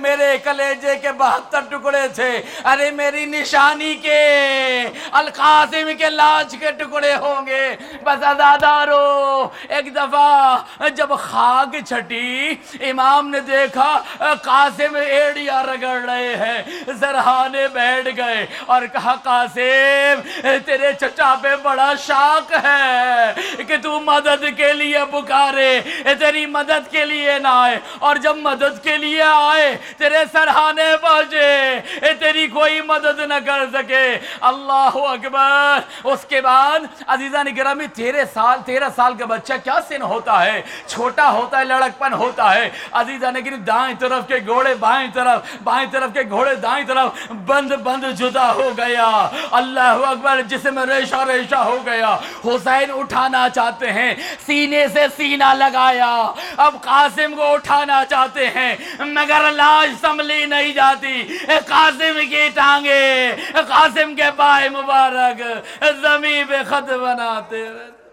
Speaker 6: कलेजे के बहत्तर टुकड़े थे, अरे मेरी निशानी के अलकासिम के लाज के टुकड़े होंगे। बस अज़ादारो, एक दफा जब खाक छटी, इमाम ने देखा कासिम एड़ियां रगड़ रहे हैं, ज़रहाने बैठ गए और कहा कासिम तेरे चचा पे बड़ा शाक है कि तू मदद के लिए पुकारे, तेरी मदद के लिए ना आए, और जब मदद के लिए आए तेरे सरहाने पहुंचे, तेरी कोई मदद न कर सके। अल्लाह अकबर। उसके बाद अजीज़ान गिरामी, तेरह साल तेरह साल का बच्चा क्या सिन होता है, छोटा होता है, लड़कपन होता है। अजीज़ान गिरामी, दाएं तरफ के घोड़े बाएं तरफ, बाएं तरफ के घोड़े दाएं तरफ, बंद बंद जुदा हो गया। अल्लाह अकबर। जिसमें रेशा रेशा हो गया। हुसैन उठाना चाहते हैं, सीने से सीना लगाया, अब कासिम को उठाना चाहते हैं मगर लाश संभली नहीं जाती। कासिम की टांगे, कासिम के पाए मुबारक जमीन पे खत बनाते